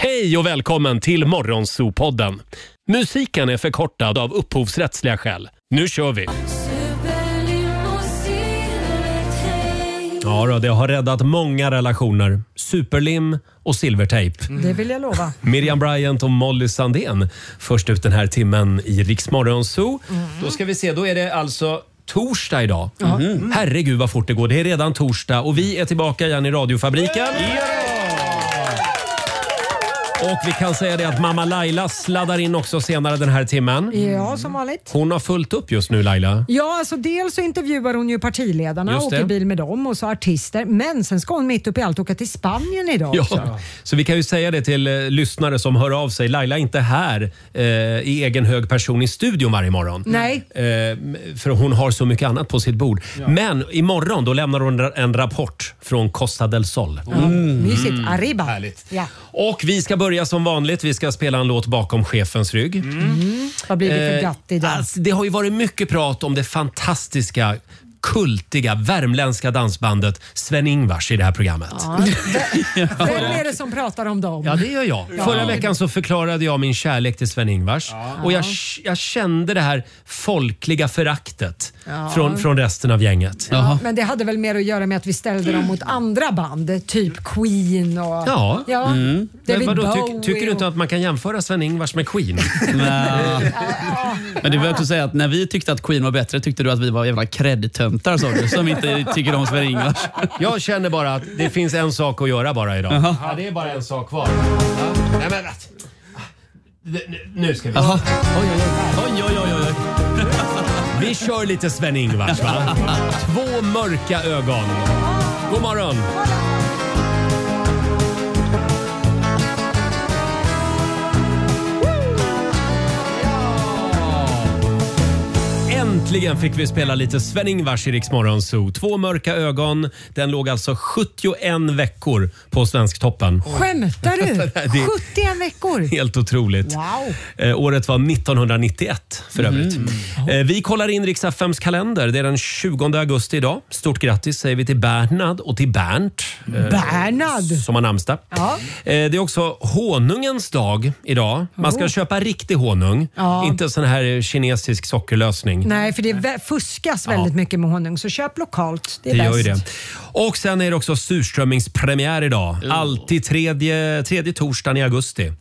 Hej och välkommen till Morgonzoo-podden. Musiken är förkortad av upphovsrättsliga skäl. Nu kör vi! Ja då, det har räddat många relationer. Superlim och silvertejp. Det vill jag lova. Miriam Bryant och Molly Sandén först ut den här timmen i Rix Morgonzoo. Då ska vi se, då är det alltså torsdag idag. Herregud vad fort det går. Det är redan torsdag och vi är tillbaka igen i radiofabriken. Och vi kan säga det att mamma Laila sladdar in också senare den här timmen. Ja, som vanligt. Hon har fullt upp just nu, Laila. Ja, alltså dels så intervjuar hon ju partiledarna och åker bil med dem och så artister. Men sen ska hon mitt upp i allt åka till Spanien idag också. Ja, så vi kan ju säga det till lyssnare som hör av sig. Laila är inte här i egen hög person i studion varje morgon. Nej. För hon har så mycket annat på sitt bord. Ja. Men imorgon då lämnar hon en rapport från Costa del Sol. Mysigt. Arriba. Härligt. Ja. Och vi ska börja som vanligt. Vi ska spela en låt bakom chefens rygg. Vad blir det för gatt idag? Alltså, det har ju varit mycket prat om det fantastiska, kultiga, värmländska dansbandet Sven-Ingvars i det här programmet. Vem är det som pratar om dem? Ja, det gör jag. Förra veckan så förklarade jag min kärlek till Sven-Ingvars. Och jag kände det här folkliga föraktet från resten av gänget. Ja, men det hade väl mer att göra med att vi ställde dem mot andra band. Typ Queen och... David Bowie. Tycker du inte att man kan jämföra Sven-Ingvars med Queen? Men det var att säga att när vi tyckte att Queen var bättre tyckte du att vi var jävla kreddtöntar, sa du, som inte tycker om Sven-Ingvars. Jag känner bara att det finns en sak att göra bara idag. Ja, det är bara en sak kvar. Nej, men nu ska vi... Oj. Vi kör lite Sven-Ingvars, va? Två mörka ögon. God morgon. Äntligen fick vi spela lite Sven-Ingvars i Rix Morgonzoo. Två mörka ögon. Den låg alltså 71 veckor på Svensktoppen. Skämtar du? 71 veckor? Helt otroligt. Wow. Året var 1991 för övrigt. Vi kollar in Rix FMs kalender. Det är den 20 augusti idag. Stort grattis säger vi till Bernhard och till Bernt. Bernhard! Som har namnsdag. Ja. Det är också honungens dag idag. Man ska köpa riktig honung. Inte sån här kinesisk sockerlösning. Nej, för det fuskas väldigt mycket med honung. Så köp lokalt. Det är bäst. Gör ju det. Och sen är det också surströmmingspremiär idag. Alltid tredje torsdagen i augusti.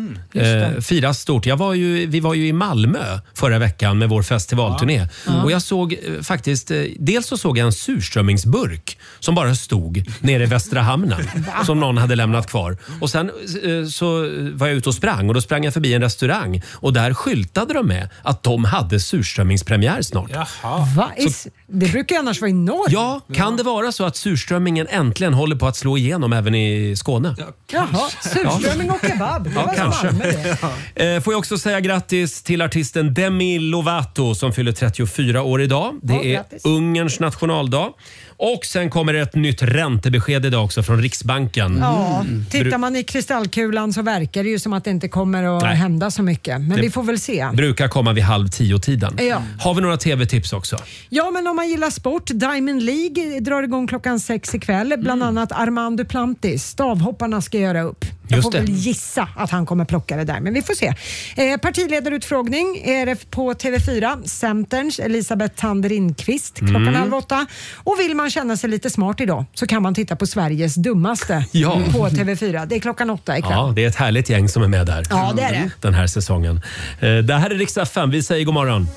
Firas stort. Vi var ju i Malmö förra veckan med vår festivalturné. Och jag såg faktiskt, dels så såg jag en surströmmingsburk som bara stod nere i Västra hamnen. Som någon hade lämnat kvar. Och sen så var jag ute och sprang och då sprang jag förbi en restaurang. Och där skyltade de med att de hade surströmmingspremiär snart. Va? Det brukar ju annars vara i norr. Ja, kan det vara så att surströmmingen äntligen håller på att slå igenom även i Skåne? Jaha, surströmming och kebab. Det var kanske. Det. Får jag också säga grattis till artisten Demi Lovato som fyller 34 år idag. Det är grattis. Ungerns nationaldag. Och sen kommer det ett nytt räntebesked idag också från Riksbanken. Ja, tittar man i kristallkulan så verkar det ju som att det inte kommer att hända så mycket. Men vi får väl se. Brukar komma vid 9:30-tiden. Ja. Har vi några tv-tips också? Ja, men om man gillar sport. Diamond League drar igång klockan 6 ikväll. Bland annat Armand Duplantis. Stavhopparna ska göra upp. Jag får väl gissa att han kommer plocka det där, men vi får se. Partiledarutfrågning är det på TV4. Centerns Elisabeth Tander Lindqvist klockan 7:30. Och vill man känna sig lite smart idag så kan man titta på Sveriges dummaste på TV4. Det är klockan 8 ikväll. Ja, det är ett härligt gäng som är med där. Ja, det är det. Den här säsongen. Det här är Rix FM. Vi säger god morgon.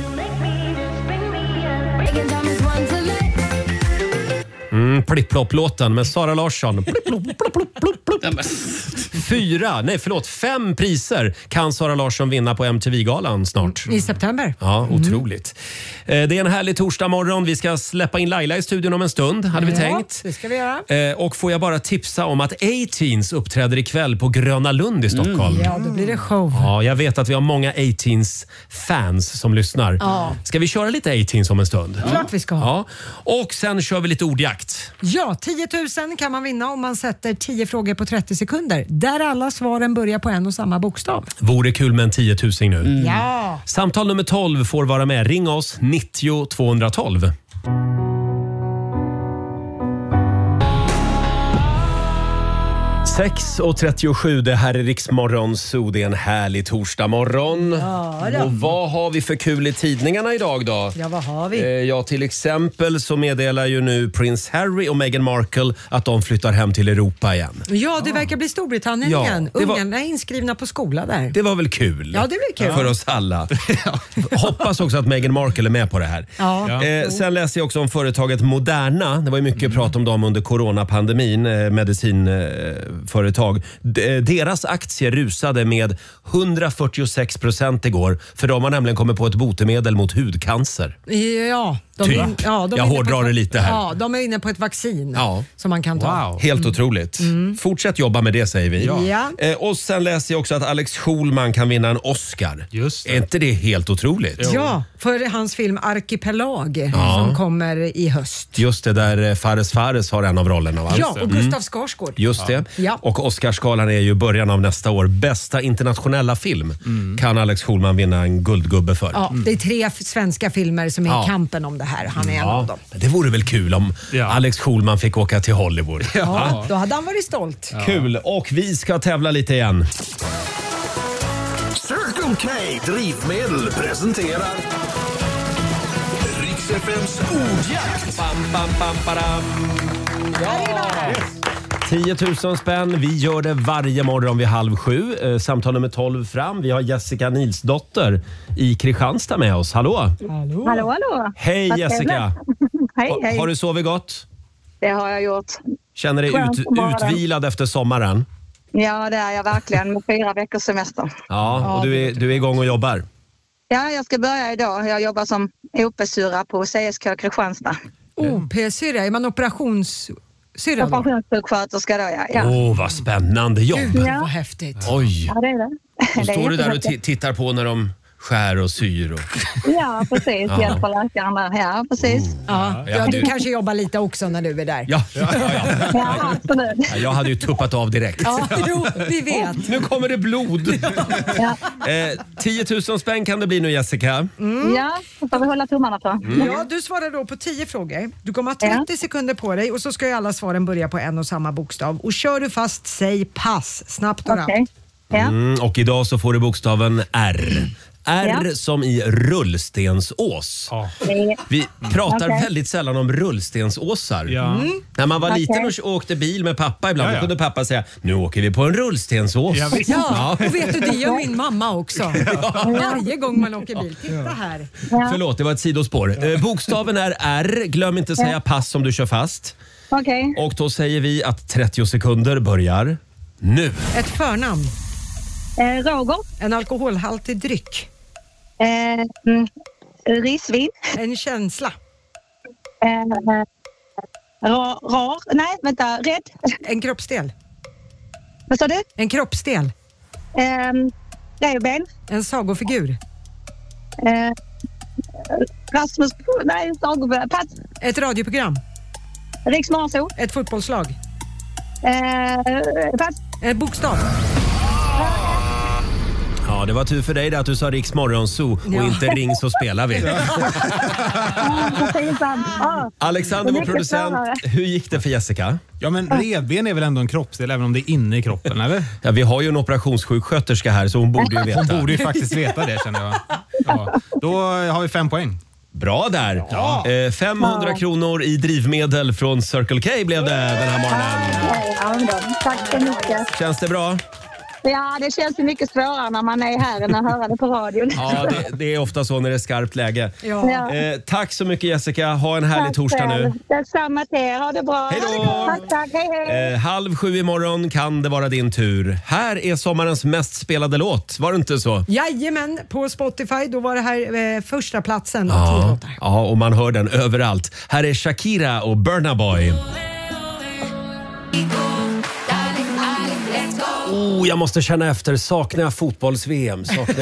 Plipp-plopp-låten med Sara Larsson. Fem priser kan Sara Larsson vinna på MTV-galan snart. I september. Ja, otroligt. Det är en härlig torsdag morgon. Vi ska släppa in Laila i studion om en stund, hade vi tänkt. Det ska vi göra. Och får jag bara tipsa om att A-Teens uppträder ikväll på Gröna Lund i Stockholm. Ja, då blir det show. Ja, jag vet att vi har många A-Teens-fans som lyssnar. Ska vi köra lite A-Teens om en stund? Klart vi ska. Ja. Och sen kör vi lite ordjakt. Ja, 10 000 kan man vinna om man sätter 10 frågor på 30 sekunder. Där alla svaren börjar på en och samma bokstav. Vore kul med en 10 000 nu. Ja. Samtal nummer 12 får vara med. Ring oss 90 212. 6:37, det här är Riksmorgon, så det är en härlig torsdagmorgon. Ja, och vad har vi för kul i tidningarna idag då? Ja, vad har vi? Ja, till exempel så meddelar ju nu Prins Harry och Meghan Markle att de flyttar hem till Europa igen. Ja, det verkar bli Storbritannien igen. Ungarna är inskrivna på skola där. Det var väl kul? Ja, det blir kul. För oss alla. Hoppas också att Meghan Markle är med på det här. Ja. Sen läste jag också om företaget Moderna. Det var ju mycket prat om dem under coronapandemin, medicinföretag. Deras aktier rusade med 146% igår, för de har nämligen kommit på ett botemedel mot hudcancer. Ja, jag hårdrar det lite här. Ja, de är inne på ett vaccin som man kan ta. Wow. Helt otroligt. Fortsätt jobba med det, säger vi. Ja. Och sen läste jag också att Alex Schulman kan vinna en Oscar. Just det. Är inte det helt otroligt? Ja, för hans film Arkipelag som kommer i höst. Just det, där Fares har en av rollerna, va? Ja, och Gustav Skarsgård. Just det. Ja. Och Oscarsgalan är ju början av nästa år. Bästa internationella film kan Alex Schulman vinna en guldgubbe för. Ja, det är 3 svenska filmer som är i kampen om det här. Han är en av dem. Det vore väl kul om Alex Schulman fick åka till Hollywood. Ja, då hade han varit stolt. Kul. Och vi ska tävla lite igen. Circle K Drivmedel presenterar Rix FMs ordjakt. 10 000 spänn. Vi gör det varje morgon vid 6:30. Samtal nummer 12 fram. Vi har Jessica Nilsdotter i Kristianstad med oss. Hallå! Hallå. Hej Jessica! Hej. Har du sovit gott? Det har jag gjort. Känner dig utvilad efter sommaren? Ja, det är jag verkligen med 4 veckors semester. Ja, och du är igång och jobbar? Ja, jag ska börja idag. Jag jobbar som OP-syra på CSK Kristianstad. OP-syra, är man operationssyra då? Operationssjuksköterska då, ja. Vad spännande jobb! Vad häftigt. Oj! Ja, det är det. Då står du där och tittar på när de skär och syr. Och... Ja, precis. Hjälper läkaren där. Ja, precis. Ja, du kanske jobbar lite också när du är där. Ja. Ja, absolut. Jag hade ju tuppat av direkt. Ja, jo, vi vet. Nu kommer det blod. 10 000 spänn kan det bli nu, Jessica. Ja, så får vi hålla tummarna på. Ja, du svarar då på 10 frågor. Du kommer ha 30 sekunder på dig och så ska ju alla svaren börja på en och samma bokstav. Och kör du fast, säg pass. Snabbt och Okej. Ja. Och idag så får du bokstaven R. R som i rullstensås. Vi pratar väldigt sällan om rullstensåsar. När man var liten och åkte bil med pappa ibland, då kunde pappa säga, nu åker vi på en rullstensås. Ja, och vet du, det gör min mamma också. Varje gång man åker bil. Titta här. Förlåt, det var ett sidospår. Bokstaven är R. Glöm inte säga pass om du kör fast. Okej. Och då säger vi att 30 sekunder börjar nu. Ett förnamn. Roger. En alkoholhaltig dryck. Risvin. En känsla. Rädd. En kroppsdel. Vad sa du? En kroppsdel. Revben. En sagofigur. Rasmus. Nej, pass. Ett radioprogram. Riksmorgon. Ett fotbollslag. Pass. En bokstav. Ja, det var tur för dig att du sa Riks Morgonzoo och inte Ring så spelar vi. Alexander, vår producent, hur gick det för Jessica? Ja, men revben är väl ändå en kroppsdel även om det är inne i kroppen, eller? Ja, vi har ju en operationssjuksköterska här så hon borde ju veta. Hon borde ju faktiskt veta det, känner jag. Ja. Då har vi 5 poäng. Bra där. 500 kronor i drivmedel från Circle K blev det den här morgonen. Tack så mycket. Känns det bra? Ja, det känns ju mycket svårare när man är här än att höra det på radion. Ja, det är ofta så när det är skarpt läge. Ja. Tack så mycket Jessica. Ha en härlig torsdag nu. Detsamma till er. Ha det bra. Hej då. Tack. Hej. 6:30 imorgon kan det vara din tur. Här är sommarens mest spelade låt. Var det inte så? Jajamän, på Spotify då var det här första platsen. Ja, och man hör den överallt. Här är Shakira och Burna Boy. Jag måste känna efter. Saknar jag fotbolls-VM?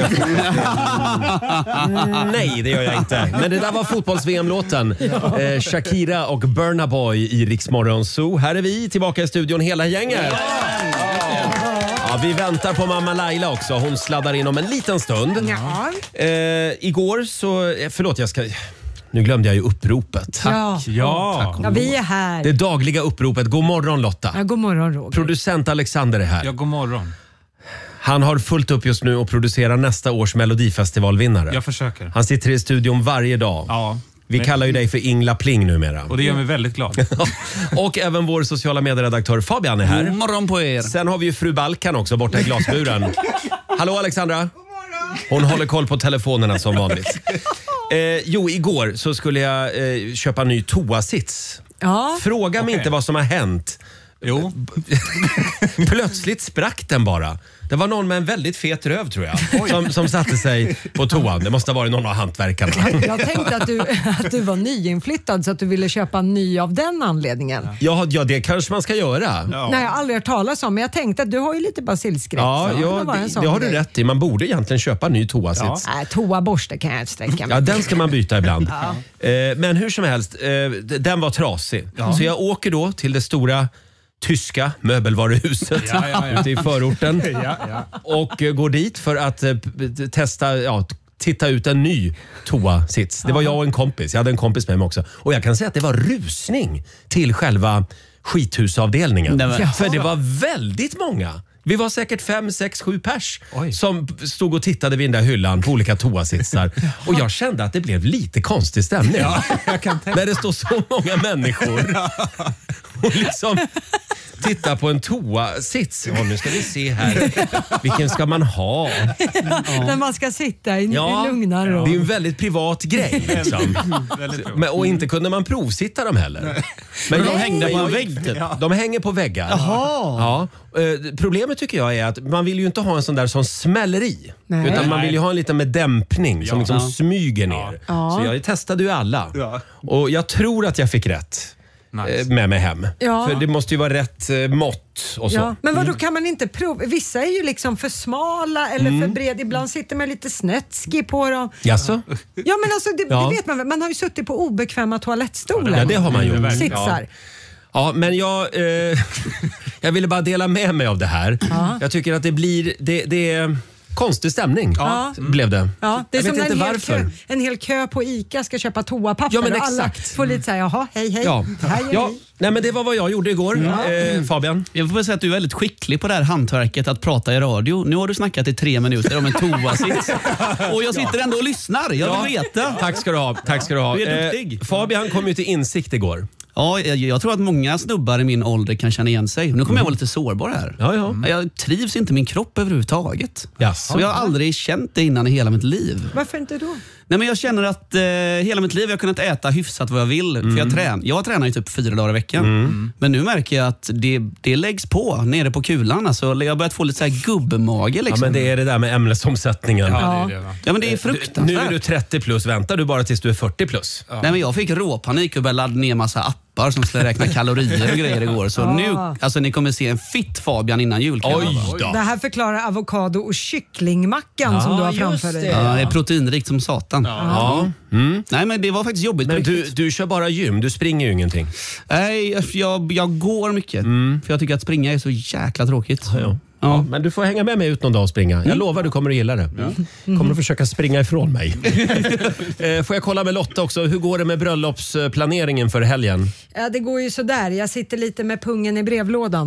Nej, det gör jag inte. Men det där var fotbolls-VM-låten. Shakira och Burna Boy i Rix Morgon Zoo. Här är vi tillbaka i studion, hela gänget. Ja, vi väntar på mamma Laila också. Hon sladdar in om en liten stund. Igår så... Förlåt, Nu glömde jag ju uppropet. Ja. Ja. Vi är här. Det dagliga uppropet. God morgon Lotta. Ja, god morgon Roger. Producent Alexander är här. Ja, god morgon. Han har fullt upp just nu och producerar nästa års Melodifestivalvinnare. Jag försöker. Han sitter i studion varje dag. Ja. Vi kallar ju dig för Ingla Pling numera. Och det gör mig väldigt glad. Och även vår sociala medieredaktör Fabian är här. God morgon på er. Sen har vi ju fru Balkan också borta i glasburen. Hallå Alexandra. God morgon. Hon håller koll på telefonerna som vanligt. Igår så skulle jag köpa ny toasits. Ja. Fråga mig inte vad som har hänt. Jo. Plötsligt sprack den bara. Det var någon med en väldigt fet röv tror jag som satte sig på toan. Det måste ha varit någon av hantverkarna. Jag tänkte att du var nyinflyttad så att du ville köpa en ny av den anledningen. Ja, det kanske man ska göra. Ja. Nej, jag har aldrig hört talas om, men jag tänkte att du har ju lite basilskräck. Ja, det har du rätt i. Man borde egentligen köpa en ny toasits. Nej, toaborste kan jag inte sträcka mig. Ja, den ska man byta ibland. Men hur som helst, den var trasig. Så jag åker då till det stora tyska möbelvaruhuset ute i förorten och går dit för att titta ut en ny toasits. Det var jag och en kompis. Jag hade en kompis med mig också. Och jag kan säga att det var rusning till själva skithusavdelningen. För det var väldigt många. Vi var säkert 5, 6, 7 pers som stod och tittade vid den där hyllan på olika toasitsar. Och jag kände att det blev lite konstig stämning. När det står så många människor och liksom titta på en toasits. Nu ska vi se här. Vilken ska man ha? När man ska sitta i lugna ro. Det är ju en väldigt privat grej. Liksom. Och inte kunde man provsitta dem heller. Men de hängde på en vägg typ. De hänger på väggar. Ja. Problemet tycker jag är att man vill ju inte ha en sån där som smäller i. Nej. Utan man vill ju ha en liten med dämpning som liksom smyger ner. Så jag testade ju alla. Och jag tror att jag fick rätt. Med mig hem. För det måste ju vara rätt mått och så. Men vad då kan man inte prova? Vissa är ju liksom för smala eller för bred. Ibland sitter man lite snetsky på dem. Jaså? Ja, men alltså det vet man väl. Man har ju suttit på obekväma toalettstolar. Ja, det har man ju. Sitsar. Ja, men jag ville bara dela med mig av det här. Jag tycker att det är konstig stämning blev det. Ja, det är jag som vet inte varför. En hel kö på ICA ska köpa toapapper. Ja, men och exakt. alla får lite säga, jaha, hej. Nej, men det var vad jag gjorde igår. Fabian? Jag får säga att du är väldigt skicklig på det här hantverket att prata i radio. Nu har du snackat i 3 minuter om en toasits. Och jag sitter ändå och lyssnar. Jag vill veta. Tack ska du ha. Du är duktig. Fabian kom ju till insikt igår. Ja, jag tror att många snubbar i min ålder kan känna igen sig. Nu kommer jag vara lite sårbar här. Jag trivs inte i min kropp överhuvudtaget. Så jag har aldrig känt det innan i hela mitt liv. Varför inte då? Nej, men jag känner att hela mitt liv jag har kunnat äta hyfsat vad jag vill. För jag tränar ju typ 4 dagar i veckan. Men nu märker jag att det läggs på nere på kulan. Alltså, jag har börjat få lite så här gubbmage. Liksom. Ja, men det är det där med ämnesomsättningen. Ja, men det är fruktansvärt. Nu är du 30 plus. Väntar du bara tills du är 40 plus? Nej, men jag fick råpanik och började ladda ner massa appar som skulle räkna kalorier och grejer igår. Så nu, alltså ni kommer se en fit Fabian innan jul. Oj då. Det här förklarar avokado och kycklingmackan som du har framför dig. Ja, det är proteinrikt som satan. Nej, men det var faktiskt jobbigt. Men du kör bara gym, du springer ju ingenting. Nej, jag går mycket. För jag tycker att springa är så jäkla tråkigt. Ja, men du får hänga med mig ut någon dag och springa. Jag lovar du kommer att gilla det. Kommer att försöka springa ifrån mig. Får jag kolla med Lotta också. Hur går det med bröllopsplaneringen för helgen? Ja, det går ju sådär. Jag sitter lite med pungen i brevlådan.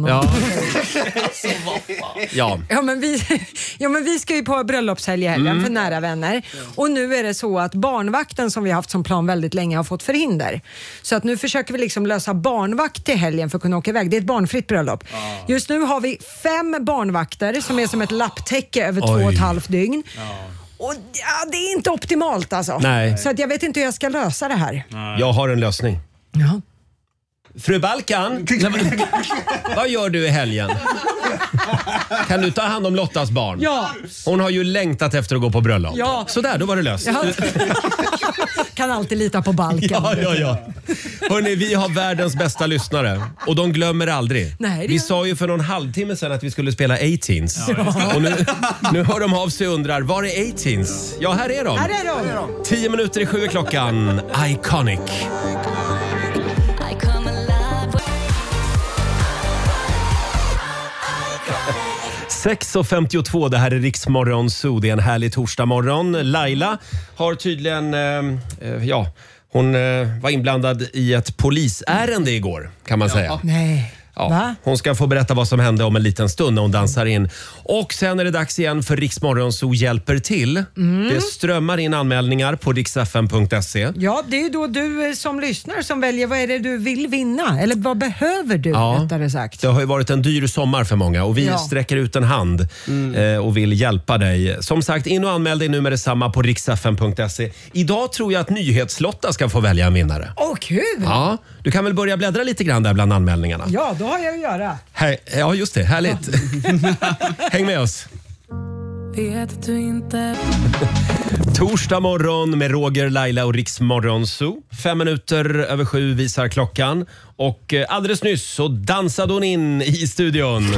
Ja, men vi ska ju på bröllopshelg i helgen för nära vänner. Och nu är det så att barnvakten som vi har haft som plan väldigt länge har fått förhinder. Så att nu försöker vi liksom lösa barnvakt till helgen för att kunna åka iväg. Det är ett barnfritt bröllop. Just nu har vi 5 barnvakter som är som ett lapptäcke över 2,5 dygn. Och det är inte optimalt alltså. Nej. Så att jag vet inte hur jag ska lösa det här. Jag har en lösning. Ja. Fru Balkan, vad gör du i helgen? Kan du ta hand om Lottas barn? Ja. Hon har ju längtat efter att gå på bröllop. Ja. Så där, då var det löst. Ja. Kan alltid lita på Balkan. Ja. Hörrni, vi har världens bästa lyssnare och de glömmer aldrig. Nej, vi sa ju för någon halvtimme sedan att vi skulle spela A-Teens. Och nu hör de av sig och undrar, var är A-Teens? Ja, här är de. 10 minuter i 7 är klockan. Iconic. 6:52, det här är Riksmorgon Zoo. Det är en härlig torsdagmorgon. Laila har tydligen Hon var inblandad i ett polisärende igår, kan man säga. Nej. Ja, hon ska få berätta vad som hände om en liten stund när hon dansar in. Och sen är det dags igen för Rix Morgonzoo hjälper till. Det strömmar in anmälningar på riksfm.se. Ja, det är då du som lyssnar som väljer vad är det du vill vinna. Eller vad behöver du, rättare sagt. Det har ju varit en dyr sommar för många och vi sträcker ut en hand och vill hjälpa dig. Som sagt, in och anmäl dig nu med detsamma på riksfm.se. Idag tror jag att Nyhetslotta ska få välja en vinnare. Åh, kul! Ja, du kan väl börja bläddra lite grann där bland anmälningarna. Ja, då har jag att göra. Ja, just det. Härligt. Häng med oss. Vet du inte. Torsdag morgon med Roger, Laila och Rix Morgonzoo. 6:05 visar klockan. Och alldeles nyss så dansade hon in i studion.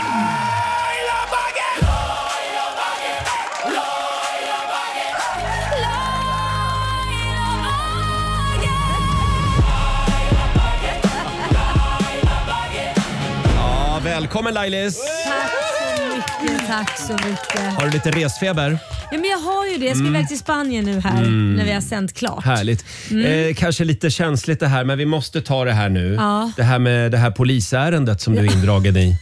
Välkommen Lailis! Tack så mycket. Har du lite resfeber? Ja, men jag har ju det. Jag ska iväg till Spanien nu här när vi har sänt klart. Härligt. Kanske lite känsligt det här, men vi måste ta det här nu. Ja. Det här med det här polisärendet som du är indragen i.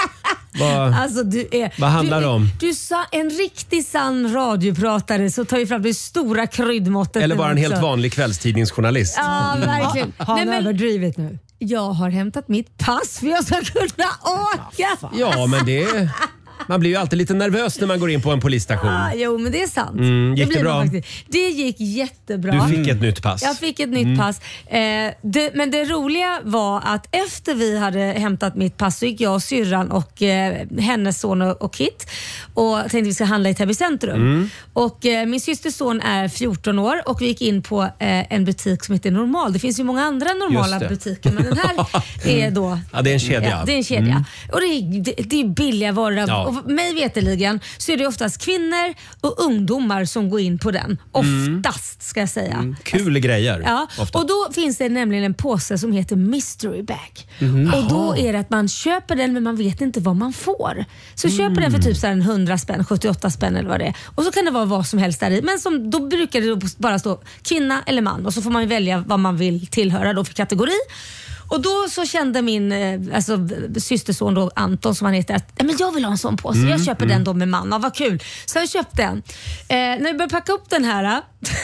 Vad handlar det om? Du sa en riktigt sann radiopratare, så tar vi fram det stora kryddmåttet. Eller bara en helt vanlig kvällstidningsjournalist. Ja, verkligen. Har han överdrivit nu? Jag har hämtat mitt pass för jag ska kunna åka. Ja, men man blir ju alltid lite nervös när man går in på en polisstation. Jo, men det är sant. Gick det bra? Det gick jättebra. Du fick ett nytt pass. Jag fick ett nytt pass. Men det roliga var att efter vi hade hämtat mitt pass så gick jag och syrran och hennes son och Kit och tänkte vi ska handla i Täby centrum. Och min systers son är 14 år och vi gick in på en butik som heter Normal. Det finns ju många andra normala butiker, men den här är då... Ja, det är en kedja. Ja, det är en kedja. Och det är billiga varor. Ja. Och mig veteligen så är det oftast kvinnor och ungdomar som går in på den. Oftast, ska jag säga. Kul grejer. Ja. Och då finns det nämligen en påse som heter Mystery Bag. Och då är det att man köper den men man vet inte vad man får. Så köper den för typ så här 100 spänn, 78 spänn eller vad det är. Och så kan det vara vad som helst där i. Men då brukar det bara stå kvinna eller man. Och så får man välja vad man vill tillhöra då för kategori. Och då så kände min systerson då, Anton som han heter, att men jag vill ha en sån påse. Jag köper den då med man. Ja, vad kul. Så jag köpte den. När vi började packa upp den här...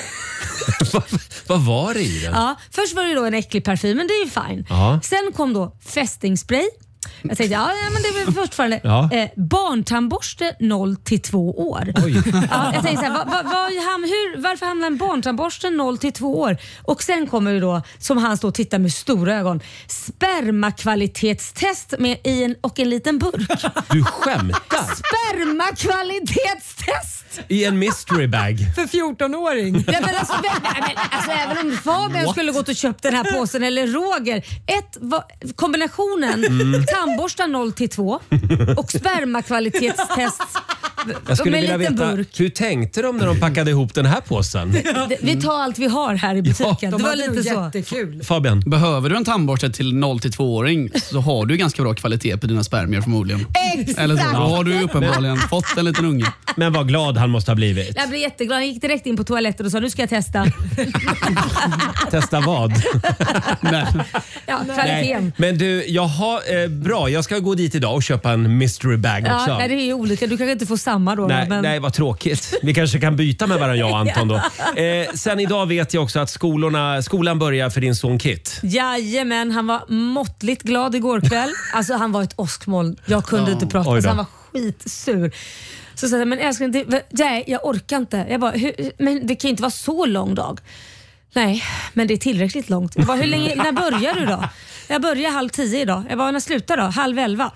Vad var det i den? Ja, först var det då en äcklig parfym, men det är ju fine. Ja. Sen kom då fästingspray. Jag tänkte, men det är väl fortfarande barntandborste 0-2 år. Ja, jag tänkte så här, varför hamnar en barntandborste 0-2 år? Och sen kommer ju då, som han står och tittar med stora ögon, spermakvalitetstest och en liten burk. Du skämtar? Spermakvalitetstest! I en mystery bag. För 14-åring. Ja, men alltså, även om Fabian skulle gått och köpt den här påsen eller Roger. Kombinationen tandborstar 0-2 och spermakvalitetstest. Jag skulle med vilja liten veta, burk. hur tänkte de när de packade ihop den här påsen? Vi tar allt vi har här i butiken. Det var lite så. Jättekul. Fabian? Behöver du en tandborste till 0-2-åring så har du ganska bra kvalitet på dina spermier förmodligen. Exakt! Eller så, då har du uppenbarligen fått en liten unge. Men vad glad han måste ha blivit. Jag blev jätteglad. Jag gick direkt in på toaletten och sa, nu ska jag testa. Testa vad? Nej. Ja, kvaliteten. Men du, bra. Jag ska gå dit idag och köpa en mystery bag också. Ja, det är ju olika. Du kanske inte får samma då. Nej, vad tråkigt. Vi kanske kan byta med varandra, jag och Anton då. Sen idag vet jag också att skolan börjar för din son Kit. Jajamän, han var måttligt glad igår kväll. Alltså han var ett åskmoln. Jag kunde inte prata, så han var skitsur. Så sa jag, men älskling, nej, jag orkar inte. Jag bara, men det kan ju inte vara så lång dag. Nej, men det är tillräckligt långt. Jag bara, när börjar du då? Jag börjar 9:30 idag. Jag bara, när slutar då? 10:30.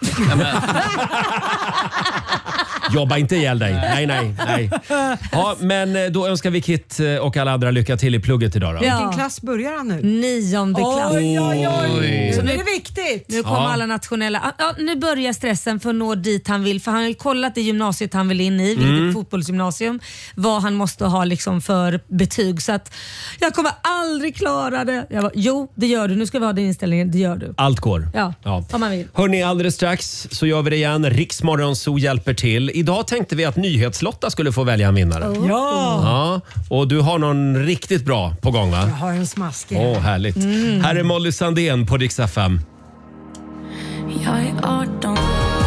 Jobba inte ihjäl dig. Nej. Ja, men då önskar vi Kit och alla andra lycka till i plugget idag då. Ja. Vilken klass börjar han nu? 9:e klass. Oj. Så nu är det viktigt. Nu kommer alla nationella. Ja, nu börjar stressen för att nå dit han vill. För han har ju kollat i gymnasiet han vill in i, vilket fotbollsgymnasium, vad han måste ha liksom för betyg. Så att jag kommer aldrig klara det. Jag bara, jo, det gör du. Nu ska vi ha den inställningen. Det gör du. Allt går. Ja, om man vill. Hörrni, alldeles strax så gör vi det igen. Rix Morgonzoo hjälper till. idag tänkte vi att Nyhetslotta skulle få välja en vinnare. Ja, och du har någon riktigt bra på gång, va? Jag har en smaskig. Härligt. Här är Molly Sandén på Rix FM. Jag är 18.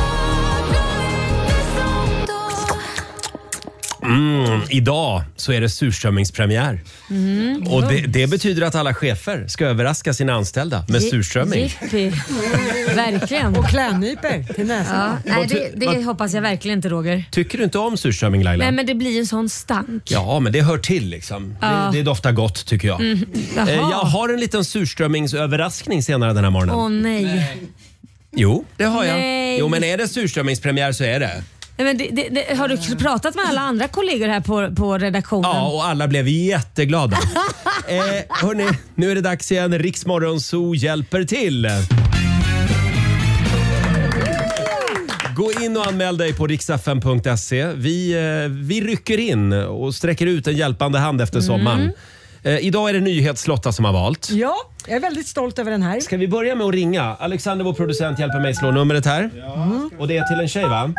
Idag så är det surströmmingspremiär. Och det betyder att alla chefer ska överraska sina anställda med surströmming. Jippi. Verkligen. Och klädnyper till näsan. Ja, nej, det hoppas jag verkligen inte, Roger. Tycker du inte om surströmming, Laila? Nej, men det blir en sån stank. Ja, men det hör till liksom. Det doftar gott, tycker jag. Jag har en liten surströmmingsöverraskning senare den här morgonen. Åh nej. Jo, det har jag. Nej. Jo, men är det surströmmingspremiär så är det. Nej, men har du pratat med alla andra kollegor här på redaktionen? Ja, och alla blev jätteglada. Hörrni, nu är det dags igen. Rix Morgonzoo hjälper till. Gå in och anmäl dig på riksfm.se. Vi rycker in och sträcker ut en hjälpande hand efter sommaren. Idag är det Nyhetslotta som har valt. Ja, jag är väldigt stolt över den här. Ska vi börja med att ringa? Alexander, vår producent, hjälper mig slå numret här. Och det är till en tjej, va?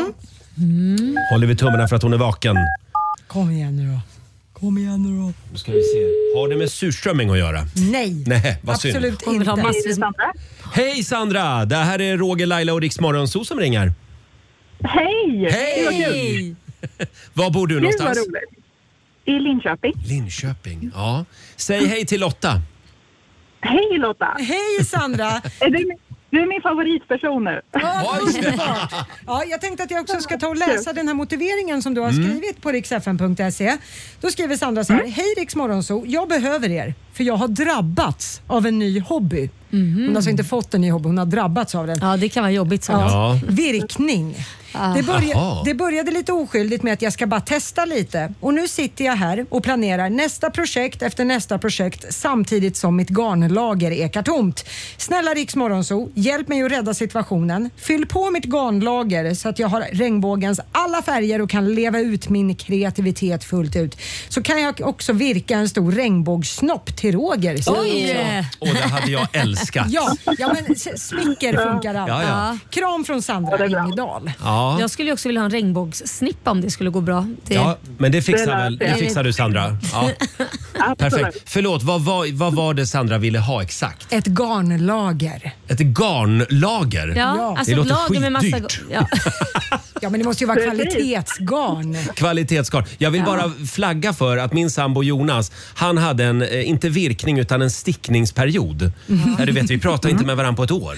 Håller vi tummarna för att hon är vaken. Kom igen nu då. Nu ska vi se. Har det med surströmming att göra? Nej, vad synd. absolut Hon vill ha inte. massvis med... Hej Sandra! Det här är Roger, Laila och Rix Morgonzoo som ringer. Hej! Hej! Var bor du någonstans? Gud vad roligt. I Linköping. Linköping, ja. Säg hej till Lotta. Hej Lotta! Hej Sandra! Du är min favoritperson nu. Ja, jag tänkte att jag också ska ta och läsa den här motiveringen som du har skrivit på riksfm.se. Då skriver Sandra så här: Hej Rix Morgonzoo, jag behöver er för jag har drabbats av en ny hobby. Hon har alltså inte fått en ny hobby, hon har drabbats av den. Ja, det kan vara jobbigt. Ja. Virkning. Det började lite oskyldigt med att jag ska bara testa lite. Och nu sitter jag här och planerar nästa projekt efter nästa projekt samtidigt som mitt garnlager ekar tomt. Snälla Rix Morgonzoo, hjälp mig att rädda situationen. Fyll på mitt garnlager så att jag har regnbågens alla färger och kan leva ut min kreativitet fullt ut. Så kan jag också virka en stor regnbågssnopp till Roger. Oj! Och det hade jag älskat. Ja men smicker funkar alltid. Ja. Kram från Sandra Ingedal. Ja. Jag skulle också vilja ha en regnbågssnippa om det skulle gå bra. Ja, men det fixar du Sandra. Ja. Perfekt. Förlåt, vad var det Sandra ville ha exakt? Ett garnlager. Ett garnlager? Ja, alltså det ett låter lager med massa... skitdyrt. Ja, men det måste ju vara kvalitetsgarn. Kvalitetsgarn. Jag vill bara flagga för att min sambo Jonas, han hade en, inte virkning utan en stickningsperiod. Du vet, vi pratar inte med varandra på ett år.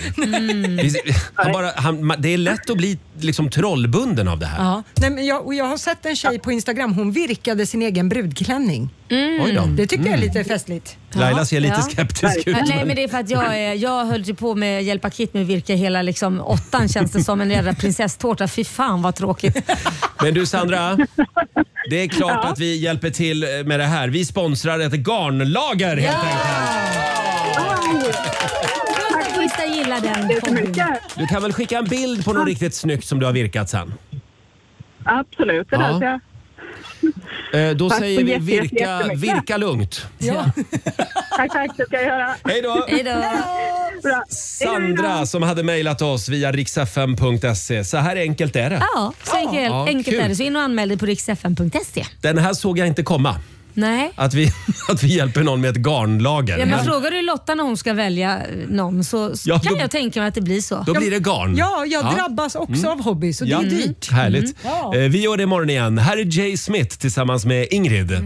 Det är lätt att bli liksom trollbunden av det här. Ja. Nej, men jag har sett en tjej på Instagram, hon virkade sin egen brudklänning. Oj då. Det tycker jag är lite festligt. Laila ser lite skeptisk ut. Nej, men det är för att jag höll ju på med hjälpa Kit med att virka hela liksom 8 känns det som en jävla prinsesstårta. Fy fan vad tråkigt. Men du Sandra, det är klart att vi hjälper till med det här. Vi sponsrar ett garnlager helt enkelt. Jag gillar den. Du kan väl skicka en bild på något riktigt snyggt som du har virkat sen? Absolut, det löser jag. Då Tack säger vi jättemycket. virka lugnt. Ja. Tack, det ska jag göra. Hej då! Bra. Sandra som hade mejlat oss via riksfm.se. Så här enkelt är det. Ja, så enkelt kul. är det. Så in och anmäl dig på riksfm.se. Den här såg jag inte komma. Nej. Att vi hjälper någon med ett garnlager. Ja, men frågar du Lotta när hon ska välja någon så kan jag tänka mig att det blir så. Då blir det garn. Ja, jag drabbas också av hobby så det är dyrt. Härligt. Ja. Vi gör det imorgon igen. Här är Jay Smith tillsammans med Ingrid.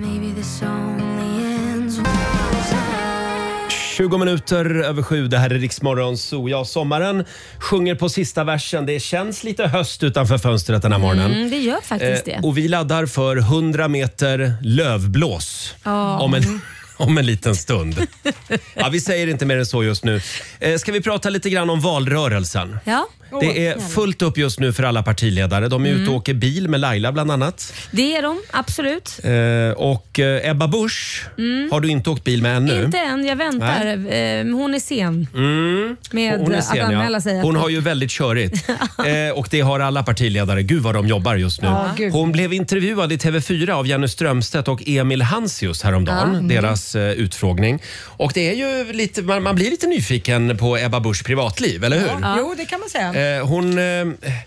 20 minuter över 7, det här är Rix Morgonzoo. Ja, sommaren sjunger på sista versen. Det känns lite höst utanför fönstret den här morgonen. Det gör faktiskt det. Och vi laddar för 100 meter lövblås om en liten stund. Ja, vi säger inte mer än så just nu. Ska vi prata lite grann om valrörelsen? Ja. Det är fullt upp just nu för alla partiledare. De är ute och åker bil med Laila bland annat. Det är de, absolut. Och Ebba Busch har du inte åkt bil med ännu. Inte än, jag väntar. Hon är sen med Hon är att sen, anmäla sig. Hon har ju väldigt körigt. Och det har alla partiledare. Gud vad de jobbar just nu. Hon blev intervjuad i TV4 av Jenny Strömstedt och Emil Hansius häromdagen. Deras utfrågning. Och det är ju lite, man blir lite nyfiken på Ebba Buschs privatliv, eller hur? Jo, det kan man säga.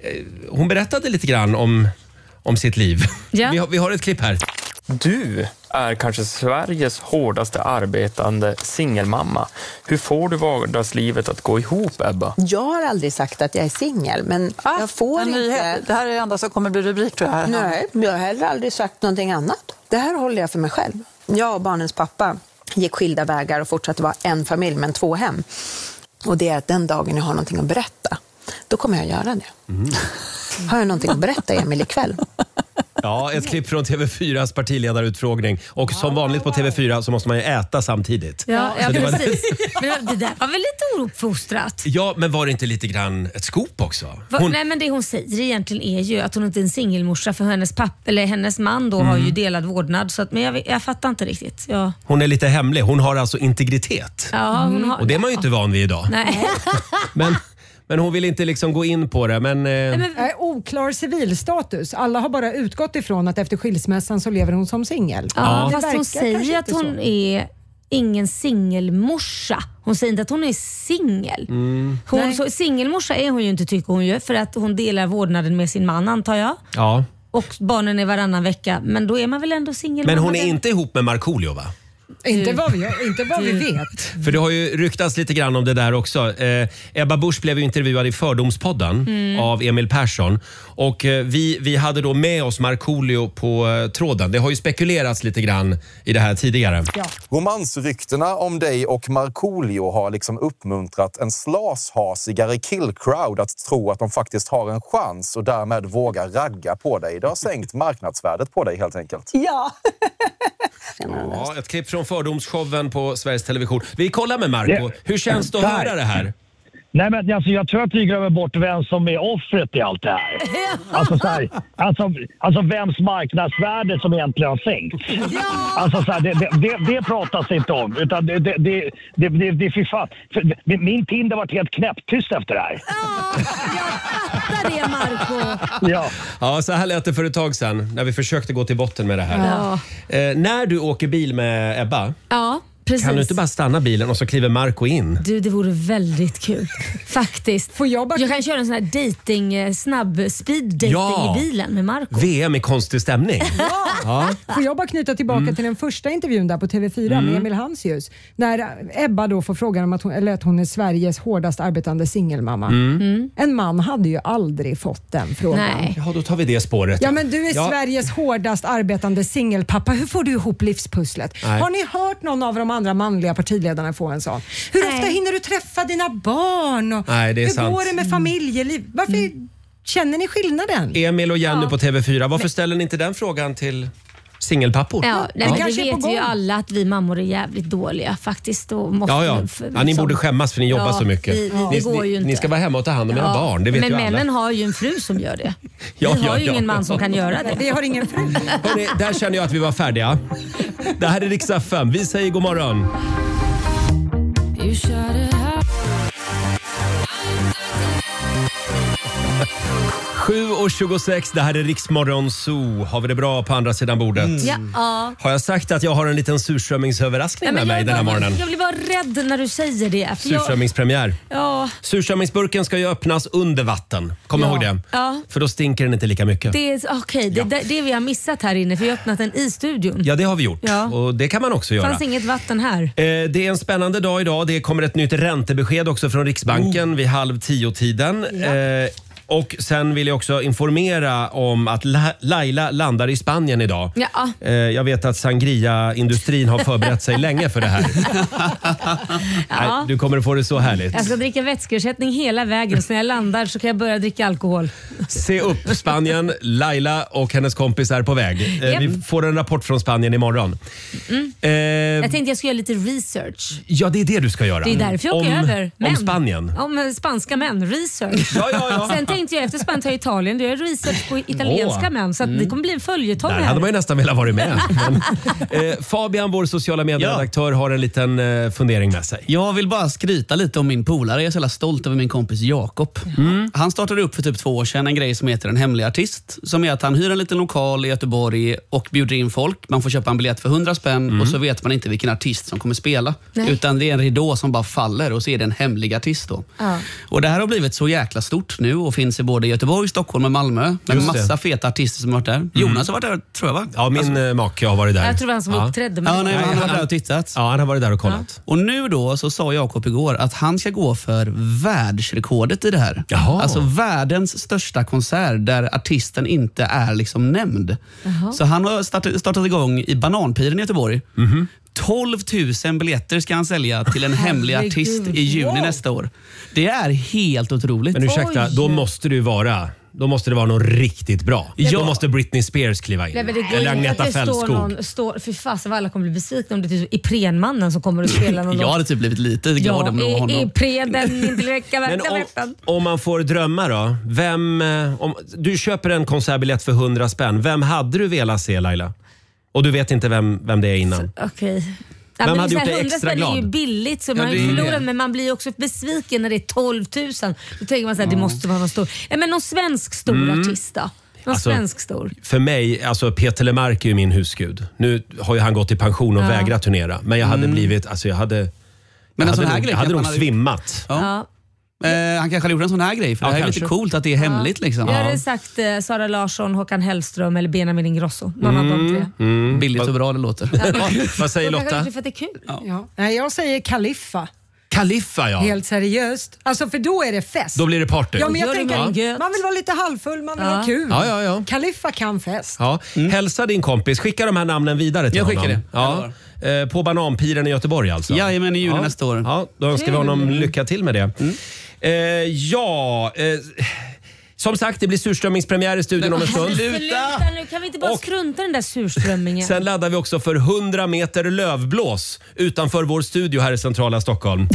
hon berättade lite grann om sitt liv. Ja. Vi har ett klipp här. Du är kanske Sveriges hårdaste arbetande singelmamma. Hur får du vardagslivet att gå ihop, Ebba? Jag har aldrig sagt att jag är singel, men jag får inte... Det här är det enda som kommer bli rubrik, tror jag. Nej, jag har heller aldrig sagt någonting annat. Det här håller jag för mig själv. Jag och barnens pappa gick skilda vägar och fortsatte vara en familj men 2 hem. Och det är att den dagen jag har någonting att berätta, då kommer jag göra det. Har jag någonting att berätta, Emil, ikväll? Ja, ett klipp från TV4s partiledarutfrågning. Och som vanligt på TV4 så måste man ju äta samtidigt. Ja, precis. Var... Men det där var väl lite ouppfostrat? Ja, men var det inte lite grann ett skop också? Nej, men det hon säger egentligen är ju att hon inte är en singelmorsa, för hennes man då har ju delad vårdnad. Så att, men jag fattar inte riktigt. Ja. Hon är lite hemlig. Hon har alltså integritet. Ja, hon har... Och det är man ju inte van vid idag. Nej. Men hon vill inte liksom gå in på det. Oklar civilstatus. Alla har bara utgått ifrån att efter skilsmässan så lever hon som singel. Ja, fast hon säger att hon är ingen singelmorsa. Hon säger inte att hon är singel. Singelmorsa är hon ju inte, tycker hon ju, för att hon delar vårdnaden med sin man, antar jag. Ja. Och barnen är varannan vecka. Men då är man väl ändå singel. Men hon är inte ihop med Markoolio, va? Inte vad vi vet. För det har ju ryktats lite grann om det där också. Ebba Busch blev ju intervjuad i Fördomspodden av Emil Persson. Och vi hade då med oss Markoolio på tråden. Det har ju spekulerats lite grann i det här tidigare. Ja. Romansryktena om dig och Markoolio har liksom uppmuntrat en slashasigare killcrowd att tro att de faktiskt har en chans och därmed våga ragga på dig. Det har sänkt marknadsvärdet på dig helt enkelt. Ja. Ja, ett klipp från Fördomsshowen på Sveriges Television. Vi kollar med Marco. Hur känns det att höra det här? Nej, men alltså, jag tror att vi glömmer bort vem som är offret i allt det här. Alltså, så här, alltså vems marknadsvärde som egentligen har sänkts. Ja! Alltså, så här, det pratas inte om. Utan det fy fan. Min Tinder har varit helt knäpptyst efter det här. Jag fattar det, Marco. Ja, så här lät det för ett tag sedan när vi försökte gå till botten med det här. Ja. När du åker bil med Ebba... Ja. Precis. Kan du inte bara stanna bilen och så kliver Marco in? Du, det vore väldigt kul. Faktiskt. Jag kan köra en sån här speed dating i bilen med Marco. VM i konstig stämning. Ja. Får jag bara knyta tillbaka till den första intervjun där på TV4 med Emil Hansius. När Ebba då får frågan om att hon är Sveriges hårdast arbetande singelmamma. En man hade ju aldrig fått den frågan. Nej. Ja, då tar vi det spåret. Ja, men du är Sveriges hårdast arbetande singelpappa. Hur får du ihop livspusslet? Nej. Har ni hört någon av de andra manliga partiledarna få en sån? Hur ofta hinner du träffa dina barn? Och hur går det med familjeliv? Varför känner ni skillnaden? Emil och Jenny på TV4. Varför ställer ni inte den frågan till singelpappor? Ja, det vet ju alla att vi mammor är jävligt dåliga faktiskt. Och måste ni borde skämmas för ni jobbar så mycket. Det går ju inte. Ni ska vara hemma och ta hand om era barn, det vet men ju alla. Männen har ju en fru som gör det. Vi har ju ingen man som kan göra det. Vi har ingen fru. Hörrni, där känner jag att vi var färdiga. Det här är Rix FM. Vi säger god morgon. 7:26, det här är Riksmorgon Zoo. Har vi det bra på andra sidan bordet? Ja. Har jag sagt att jag har en liten surströmmingsöverraskning med mig den här morgonen? Jag blir bara rädd när du säger det. Surströmmingspremiär. Ja. Surströmmingsburken ska ju öppnas under vatten. Kom ihåg det. Ja. För då stinker den inte lika mycket. Det är det vi har missat här inne, för vi har öppnat den i studion. Ja, det har vi gjort. Ja. Och det kan man också göra. Det fanns inget vatten här. Det är en spännande dag idag. Det kommer ett nytt räntebesked också från Riksbanken vid 9:30-tiden. Och sen vill jag också informera om att Laila landar i Spanien idag. Ja. Jag vet att sangria-industrin har förberett sig länge för det här. Nej, du kommer att få det så härligt. Jag ska dricka vätskeersättning hela vägen, så när jag landar så kan jag börja dricka alkohol. Se upp Spanien. Laila och hennes kompis är på väg. Vi får en rapport från Spanien imorgon. Jag tänkte jag ska göra lite research. Ja, det är det du ska göra. Det är därför jag åker över. Om Spanien? Om spanska män. Research. Ja. Sen tänkte jag efter Spanien ta Italien. Det är research på italienska män. Så att det kommer bli en följetong här. Där hade man ju nästan velat vara med. Men, Fabian, vår sociala medieredaktör, har en liten fundering med sig. Jag vill bara skryta lite om min polare. Jag är så jävla stolt över min kompis Jakob. Han startade upp för typ 2 år sedan en grej som heter En hemlig artist. Som är att han hyr en liten lokal i Göteborg och bjuder in folk. Man får köpa en biljett för 100 spänn och så vet man inte vilken artist som kommer spela. Nej. Utan det är en ridå som bara faller och så är det en hemlig artist då. Och det här har blivit så jäkla stort nu och finns finns i både Göteborg, Stockholm och Malmö. Med massa feta artister som har varit där. Jonas har varit där, tror jag, va? Ja, min make har varit där. Jag tror han som uppträdde. Ja, nej, han har varit där och tittat. Ja, han har varit där och kollat. Och nu då så sa Jakob igår att han ska gå för världsrekordet i det här. Jaha. Alltså världens största konsert där artisten inte är liksom nämnd. Så han har startat igång i Bananpiren i Göteborg. 12 000 biljetter ska han sälja till en hemlig artist i juni nästa år. Det är helt otroligt. Men ursäkta, då måste det vara någon riktigt bra. Ja. Då måste Britney Spears kliva in. Nej, men det går eller Agneta Fältskog. För fasen vad alla kommer bli besvikna om det är Iprenmannen som kommer att spela någon Jag hade typ blivit lite glad om det var honom. Ipren, den inte leka Men om man får drömma då. Om du köper en konsertbiljett för 100 spänn. Vem hade du velat se, Laila? Och du vet inte vem det är innan. Okej. Vem hade gjort dig extra glad? Det är ju billigt så man har ju förlorat, men man blir ju också besviken när det är 12 000. Då tänker man så här, det måste vara någon stor. Men någon svensk stor artist då? Någon svensk stor. För mig, alltså Peter Lemark är ju min husgud. Nu har ju han gått i pension och vägrat turnera. Men jag hade blivit, alltså jag hade nog svimmat. Ja. Han kanske hade gjort en sån här grej, för det här är lite coolt att det är hemligt liksom. Jag hade sagt Sara Larsson, Håkan Hellström eller Benjamin Ingrosso. Någon av de tre. Billigt och bra det låter. Vad säger Lotta? Kanske för att det är kul. Ja. Nej, jag säger Kaliffa. Kaliffa, ja. Helt seriöst. Alltså för då är det fest. Då blir det party. Ja, men jag tänker, man vill vara lite halvfull, man vill ha kul. Ja. Kaliffa kan fest. Ja. Hälsa din kompis, skicka de här namnen vidare till honom. Jag skickar det. Ja. På Bananpiren i Göteborg alltså. Jajamän, i juli nästa år. Ja, då önskar vi honom lycka till med det. Som sagt, det blir surströmmingspremiär i studion om en stund. Sluta nu, kan vi inte bara strunta den där surströmmingen? Sen laddar vi också för 100 meter lövblås utanför vår studio här i centrala Stockholm.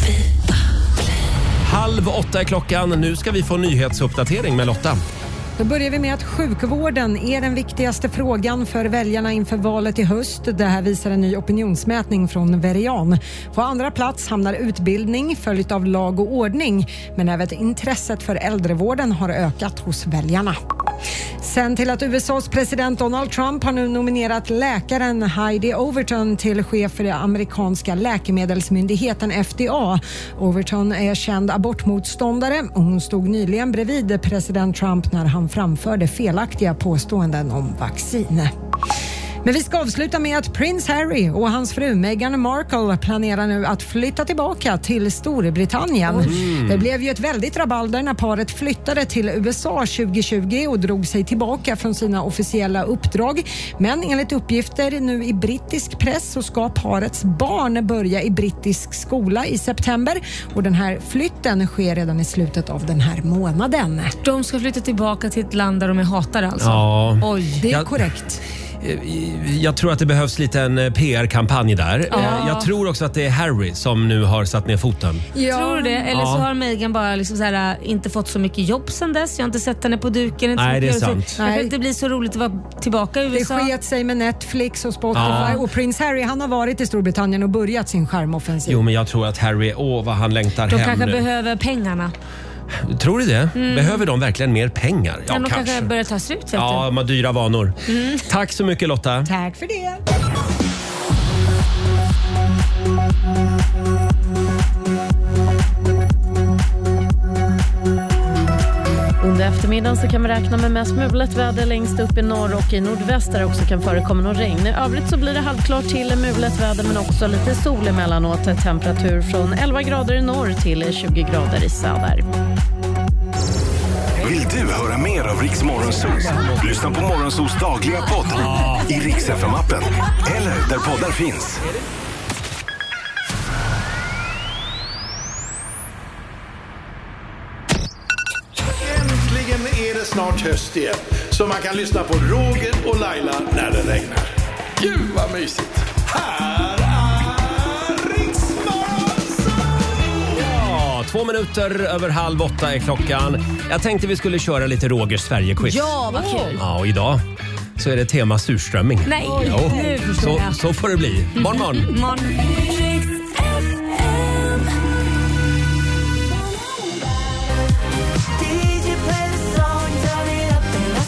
7:30 är klockan. Nu ska vi få nyhetsuppdatering med Lotta. Då börjar vi med att sjukvården är den viktigaste frågan för väljarna inför valet i höst. Det här visar en ny opinionsmätning från Verian. På andra plats hamnar utbildning följt av lag och ordning. Men även intresset för äldrevården har ökat hos väljarna. Sen till att USAs president Donald Trump har nu nominerat läkaren Heidi Overton till chef för den amerikanska läkemedelsmyndigheten FDA. Overton är känd abortmotståndare och hon stod nyligen bredvid president Trump när han framförde felaktiga påståenden om vaccin. Men vi ska avsluta med att Prins Harry och hans fru Meghan Markle planerar nu att flytta tillbaka till Storbritannien. Det blev ju ett väldigt rabalder när paret flyttade till USA 2020 och drog sig tillbaka från sina officiella uppdrag. Men enligt uppgifter nu i brittisk press så ska parets barn börja i brittisk skola i september. Och den här flytten sker redan i slutet av den här månaden. De ska flytta tillbaka till ett land där de är hatare alltså? Ja. Oj, det är korrekt. Jag tror att det behövs lite en PR-kampanj där. Jag tror också att det är Harry som nu har satt ner foten. Tror du det? Eller så har Meghan bara liksom så här, inte fått så mycket jobb sedan dess. Jag har inte sett henne på duken. Nej, det är sant. Det blir så roligt att vara tillbaka i USA. Det sket sig med Netflix och Spotify. Och Prins Harry, han har varit i Storbritannien och börjat sin skärmoffensiv. Jo, men jag tror att Harry, vad han längtar hem. De kanske behöver pengarna. Tror du det? Behöver de verkligen mer pengar? Ja, de kanske börjar ta slut. Ja, de har dyra vanor. Tack så mycket Lotta. Tack för det. Under eftermiddagen så kan vi räkna med mest mulet väder längst upp i norr och i nordväst där också kan förekomma någon regn. I övrigt så blir det halvklart till mulet väder men också lite sol emellanåt. Temperatur från 11 grader i norr till 20 grader i söder. Vill du höra mer av Rix Morgonzoo? Lyssna på Morgonzoos dagliga podd i Rix FM-appen eller där poddar finns. Äntligen är det snart höst igen, så man kan lyssna på Roger och Laila när det regnar. Gud vad mysigt! Här är Rix Morgonzoo! Ja, 2 minuter över 7:30 är klockan. Jag tänkte vi skulle köra lite Rogers Sverige-quiz. Ja, vad kul! Ja, och idag så är det tema surströmming. Nej, nu förstår jag. Så får det bli. Morgon.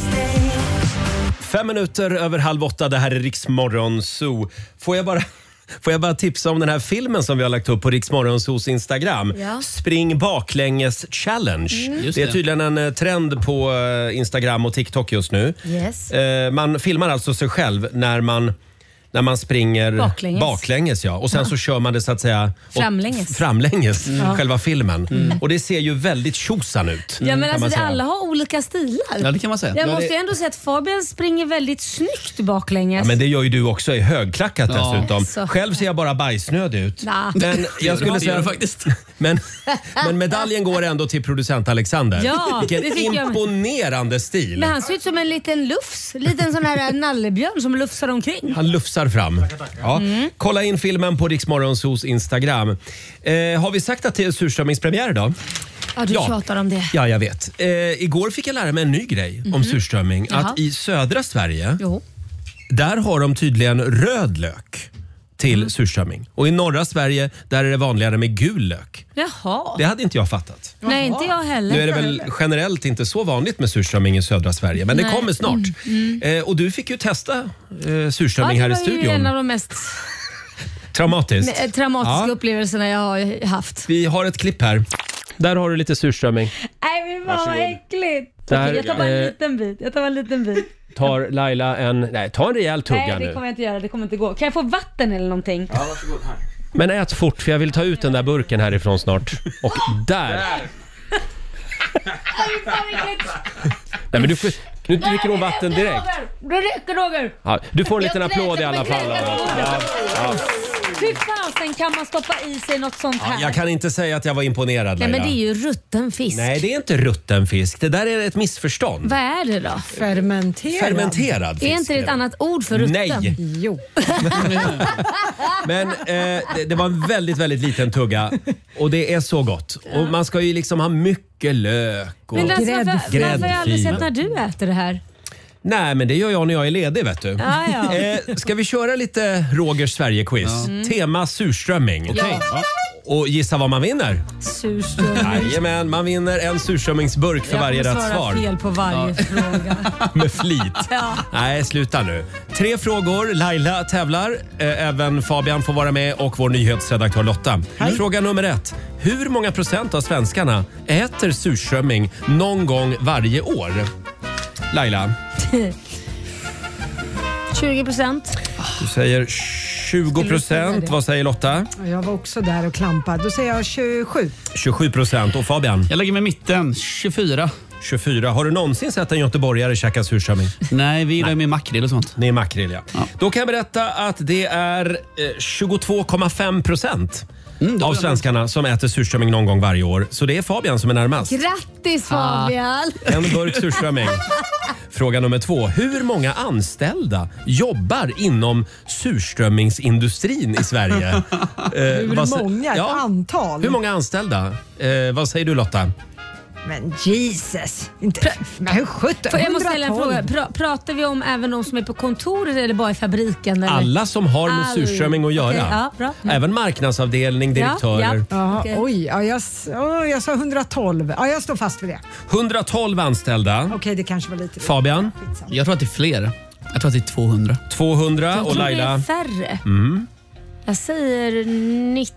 Fem minuter över 7:30, det här är Rix Morgonzoo. Får jag bara Får jag bara tipsa om den här filmen som vi har lagt upp på Rix Morgonzos Instagram. Ja. Spring baklänges challenge. Det är tydligen en trend på Instagram och TikTok just nu. Yes. Man filmar alltså sig själv när man springer baklänges och sen så kör man det så att säga framlänges själva filmen. Och det ser ju väldigt tjosan ut. Ja, men alltså alla har olika stilar. Ja, det kan man säga. Jag måste ju ändå säga att Fabian springer väldigt snyggt baklänges. Ja, men det gör ju du också i högklackat dessutom. Så. Själv ser jag bara bajsnödig ut. Men jag skulle säga faktiskt. Men medaljen går ändå till producent Alexander. Ja, vilken imponerande stil. Men han ser ut som en liten lufs. Liten sån här nallebjörn som lufsar omkring. Han lufsar fram. Ja. Kolla in filmen på Rix Morgonzos Instagram. Har vi sagt att det är surströmmingspremiär idag? Ja, du tjatar om det. Ja, jag vet. Igår fick jag lära mig en ny grej om surströmming. Att i södra Sverige, där har de tydligen röd lök till surströmming. Och i norra Sverige, där är det vanligare med gul lök. Jaha. Det hade inte jag fattat. Nej, inte jag heller. Nu är det väl generellt inte så vanligt med surströmming i södra Sverige, men det kommer snart. Och du fick ju testa surströmming här i studion. Det var ju en av de mest traumatiska upplevelserna jag har haft. Vi har ett klipp här. Där har du lite surströmming. Nej, men vad äckligt. Okej, jag tar bara en liten bit. Tar Laila ta en rejäl tugga nu. Nej, det kommer jag inte göra. Det kommer inte gå. Kan jag få vatten eller någonting? Ja, varsågod här. Men ät fort, för jag vill ta ut den där burken härifrån snart. Och där. Nej, men nu dricker hon vatten direkt. Det räcker, Roger. Ja, du får en liten applåd i alla fall. Hur fasen kan man stoppa i sig något sånt här? Jag kan inte säga att jag var imponerad, Laila. Nej, men det är ju rutten fisk. Nej, det är inte rutten fisk. Det där är ett missförstånd. Vad är det då? Fermenterad fisk. Är inte det ett annat ord för rutten? Nej. Jo. Men det var en väldigt, väldigt liten tugga. Och det är så gott. Och man ska ju liksom ha mycket lök och gräddfil. Varför har jag aldrig sett när du äter det här? Nej, men det gör jag när jag är ledig, vet du. Ska vi köra lite Rogers Sverige-quiz? Tema surströmming. Okay. Ja. Och gissa vad man vinner? Surströmming. Jajamän, man vinner en surströmmingsburk för varje rätt svar. Jag kommer svara fel på varje fråga. Med flit. Ja. Nej, sluta nu. 3 frågor. Laila tävlar. Även Fabian får vara med och vår nyhetsredaktör Lotta. Fråga nummer 1. Hur många procent av svenskarna äter surströmming någon gång varje år? Laila? 20%. Du säger 20%. Vad säger Lotta? Jag var också där och klampade. Då säger jag 27. 27%. Och Fabian? Jag lägger med mitten. 24. 24. Har du någonsin sett en göteborgare käka surströmming? Nej, vi gillar med makrill och sånt. Det är makrill, ja. Då kan jag berätta att det är 22,5% av svenskarna som äter surströmming någon gång varje år. Så det är Fabian som är närmast. Grattis Fabian! En burk surströmming. Fråga nummer 2. Hur många anställda jobbar inom surströmmingsindustrin i Sverige? Hur många? Ett antal? Hur många anställda? Vad säger du, Lotta? Men Jesus! Inte, men 17, jag måste ställa en fråga. Pratar vi om även de som är på kontoret eller bara i fabriken? Eller? Alla som har med surströmming att göra. Okay, ja, bra. Även marknadsavdelning, direktörer. Okay. Oj, jag sa 112. Ja, jag står fast vid det. 112 anställda. Okej, det kanske var lite. Fabian? Jag tror att det är fler. Jag tror att det är 200. 200 och Laila? Jag tror det är färre. Jag säger 90.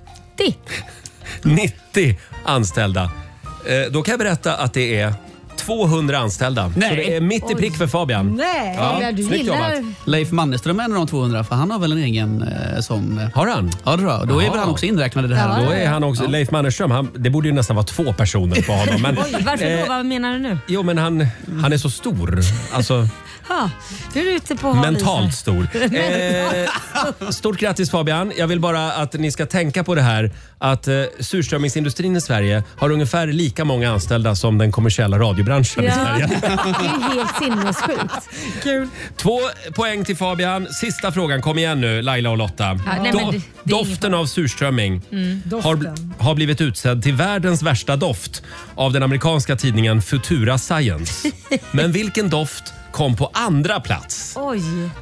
90 anställda. Då kan jag berätta att det är 200 anställda. Nej. Så det är mitt i prick för Fabian. Nej, ja, du gillar... Leif Mannerström är en av de 200, för han har väl en egen sån... Har han? Ja, då är väl han också inräknad i det här. Då är han också, Leif Mannerström, det borde ju nästan vara 2 personer på honom. Men, oj, varför då? Vad menar du nu? Jo, men han är så stor. Alltså... Ja, du är ute på mentalt stor. Stort grattis Fabian. Jag vill bara att ni ska tänka på det här att surströmmingsindustrin i Sverige har ungefär lika många anställda som den kommersiella radiobranschen i Sverige. Det är helt sinnessjukt. Kul. 2 poäng till Fabian. Sista frågan, kom igen nu Laila och Lotta. Doften av surströmming har blivit utsedd till världens värsta doft av den amerikanska tidningen Futura Science. Men vilken doft kom på andra plats? Oj.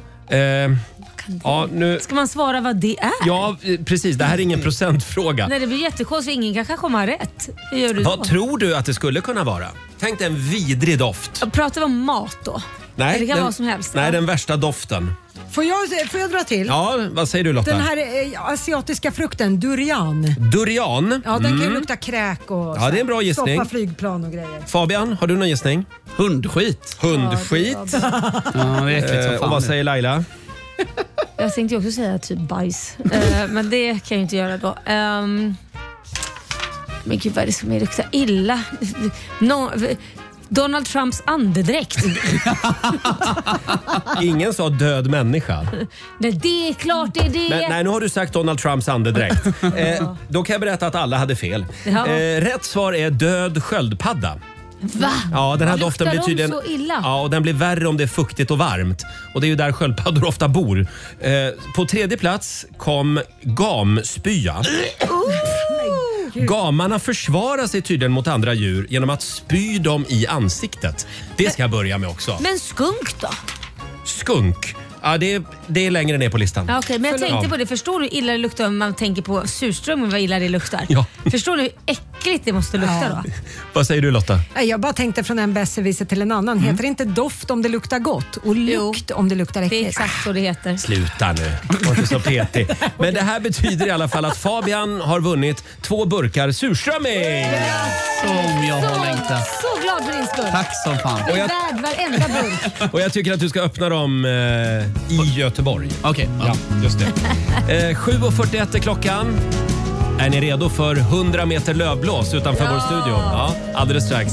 Nu... Ska man svara vad det är? Ja, precis. Det här är ingen procentfråga. Nej, det blir jättekonstigt. Ingen kanske kommer rätt. Hur gör du vad då? tror du att det skulle kunna vara? Tänk dig en vidrig doft. Pratar vi om mat då? Nej, det kan vara vad som helst. Nej, den värsta doften. Får jag dra till? Ja, vad säger du Lotta? Den här asiatiska frukten, durian. Durian? Ja, den kan ju lukta kräk och det är en bra gissning. stoppa flygplan och grejer. Fabian, har du någon gissning? Hundskit. Hundskit. Ja, det är äckligt som fan. Och vad säger Laila? Jag tänkte också säga typ bajs. Men det kan jag inte göra då. Men gud, vad är det som luktar illa? Donald Trumps andedräkt. Ingen sa död människa. Nej, det är klart det är det. Men, nej, nu har du sagt Donald Trumps andedräkt. Då kan jag berätta att alla hade fel. Ja. Rätt svar är död sköldpadda. Va? Ja, den här doften blir tydligen så illa? Ja, och den blir värre om det är fuktigt och varmt. Och det är ju där sköldpaddor ofta bor. På tredje plats kom gamspya. Gamarna försvarar sig tydligen mot andra djur genom att spy dem i ansiktet. Det ska jag börja med också. Men skunk då? Skunk. Ja, det är längre ner på listan. Ja, okej, men jag tänkte på det. Förstår du hur illa det luktar om man tänker på surströmming, vad illa det luktar? Ja. Förstår du hur äckligt det måste lukta då? Vad säger du Lotta? Jag bara tänkte från en besserwisser till en annan. Heter det inte doft om det luktar gott och lukt om det luktar äckligt? Det är exakt så det heter. Sluta nu, var inte så petig. Men det här betyder i alla fall att Fabian har vunnit 2 burkar surströmming. Som jag har längtat. Så glad för din skull. Tack som fan. Du är värd varenda burk. Och jag tycker att du ska öppna dem i Göteborg. Okej. Ja, just det. 7.41 är klockan. Är ni redo för 100 meter lövblås utanför vår studio? Ja, alldeles strax.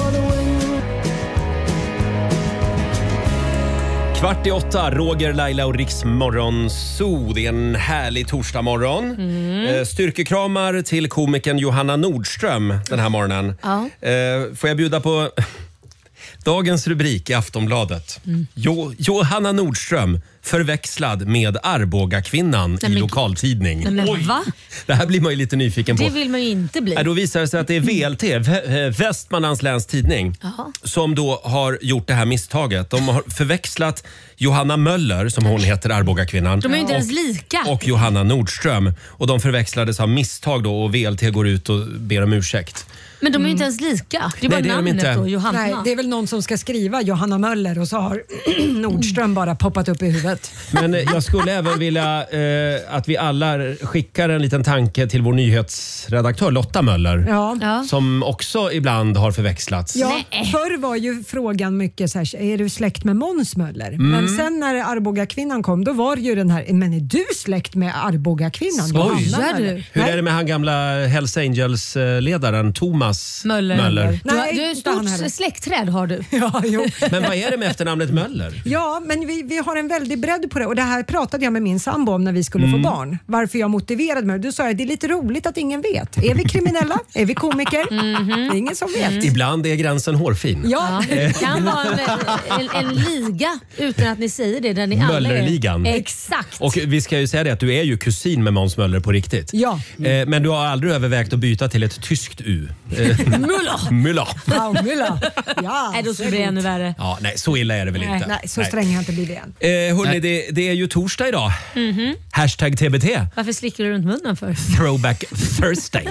7:45, Roger, Laila och Riks Morgonzoo. Det är en härlig torsdagmorgon. Styrkekramar till komikern Johanna Nordström den här morgonen. Ja. Får jag bjuda på dagens rubrik i Aftonbladet. Johanna Nordström förväxlad med Arbogakvinnan i lokaltidning. Men va? Det här blir man ju lite nyfiken på. Det vill man ju inte bli. Då visar det sig att det är VLT, Västmanlands läns tidning, som då har gjort det här misstaget. De har förväxlat Johanna Möller, som hon heter, Arbogakvinnan. De är ju inte ens lika. Och Johanna Nordström. Och de förväxlades av misstag då, och VLT går ut och ber om ursäkt. Men de är ju inte ens lika. Det är bara namnet då, Johanna. Nej, det är väl någon som ska skriva Johanna Möller och så har Nordström bara poppat upp i huvudet. Men jag skulle även vilja att vi alla skickar en liten tanke till vår nyhetsredaktör Lotta Möller. Ja. Som också ibland har förväxlats. Ja, förr var ju frågan mycket så här, är du släkt med Måns Möller? Men sen när Arbogakvinnan kom, då var det ju den här, men är du släkt med Arbogakvinnan? Hur är det med han gamla Hells Angels-ledaren Thomas Möller? Nej, du är ett stort släktträd har du. Ja, jo. Men vad är det med efternamnet Möller? Ja, men vi har en väldig bredd på det, och det här pratade jag med min sambo om när vi skulle få barn. Varför jag motiverade mig. Du sa det är lite roligt att ingen vet. Är vi kriminella? Är vi komiker? Det är ingen som vet. Ibland är gränsen hårfin. Ja. Det kan vara en liga utan att ni säger det. Där ni Möllerligan. Exakt. Och vi ska ju säga det att du är ju kusin med Måns Möller på riktigt. Ja. Men du har aldrig övervägt att byta till ett tyskt U. Müller. Ja, Müller. Ja, nej, då skulle det bli ännu värre. Ja, nej, så illa är det väl inte. Nej, så sträng har jag inte blivit än. Hörrni, det är ju torsdag idag. Hashtag TBT. Varför slickar du runt munnen för? Throwback Thursday.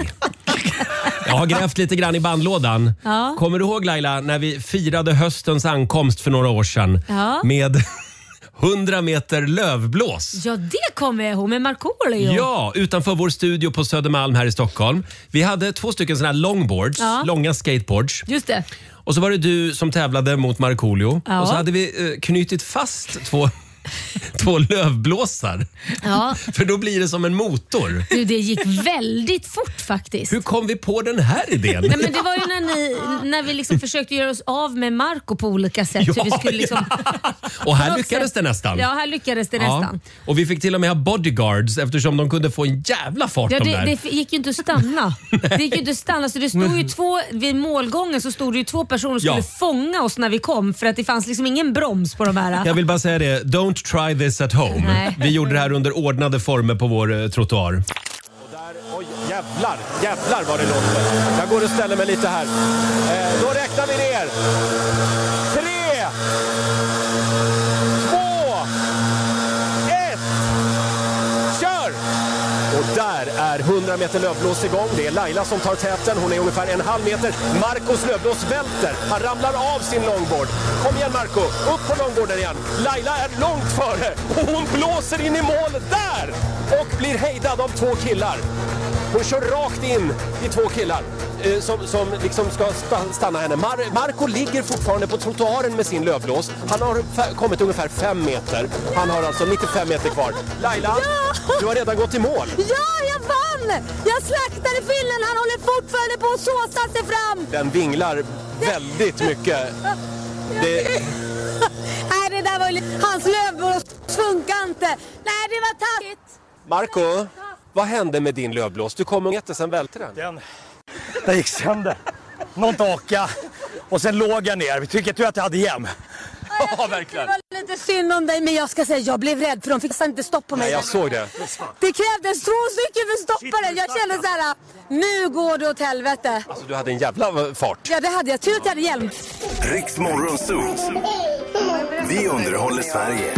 Jag har grävt lite grann i bandlådan. Ja. Kommer du ihåg Laila, när vi firade höstens ankomst för några år sedan med 100 meter lövblås? Ja, det kommer jag ihåg med Markoolio. Ja, utanför vår studio på Södermalm här i Stockholm. Vi hade 2 stycken såna här longboards, långa skateboards. Just det. Och så var det du som tävlade mot Markoolio. Ja. Och så hade vi knutit fast två lövblåsar. Ja. För då blir det som en motor. Du, det gick väldigt fort faktiskt. Hur kom vi på den här idén? Nej, men det var ju när vi liksom försökte göra oss av med Marco på olika sätt. Ja, så vi skulle liksom, och här lyckades det nästan. Ja, här lyckades det nästan. Och vi fick till och med ha bodyguards eftersom de kunde få en jävla fart de där. Det gick ju inte att stanna. Det gick ju inte att stanna. Så det stod ju vid målgången så stod det ju 2 personer som skulle fånga oss när vi kom. För att det fanns liksom ingen broms på de här. Jag vill bara säga det, don't try this at home. Nej. Vi gjorde det här under ordnade former på vår trottoar. Oj, jävlar vad det låter. Jag går och ställer mig lite här. Då räknar vi ner. 3, 2, 1. Kör! Och där är är 100 meter lövblås igång. Det är Laila som tar täten. Hon är ungefär 1,5 meter. Marcos lövblås välter. Han ramlar av sin longboard. Kom igen Marco, upp på longboarden igen. Laila är långt före och hon blåser in i mål där och blir hejdad av 2 killar. Hon kör rakt in i 2 killar som liksom ska stanna henne. Marco ligger fortfarande på trottoaren med sin lövblås. Han har kommit ungefär 5 meter. Han har alltså 95 meter kvar. Laila, du har redan gått i mål. Ja, jag vann! Jag slaktade fillen. Han håller fortfarande på att såsa sig fram. Den vinglar väldigt mycket. Nej, det där var ju hans lövblås funkar inte. Nej, det var taskigt. Marco, vad hände med din lövblås? Du kom och jättesen välte den. Den gick sönder. Någon taka. Och sen låg jag ner. Vi tycker att jag hade jäm. Ja, verkligen. Det var lite synd om dig, men jag ska säga jag blev rädd för de fick inte stopp på mig. Nej, jag såg det. Det krävdes 2 stycken för att stoppa den. Jag kände så här, nu går det åt helvete. Alltså, du hade en jävla fart. Ja, det hade jag. Tur att jag hade hjälm. Riks Morgonzoo. Vi underhåller Sverige.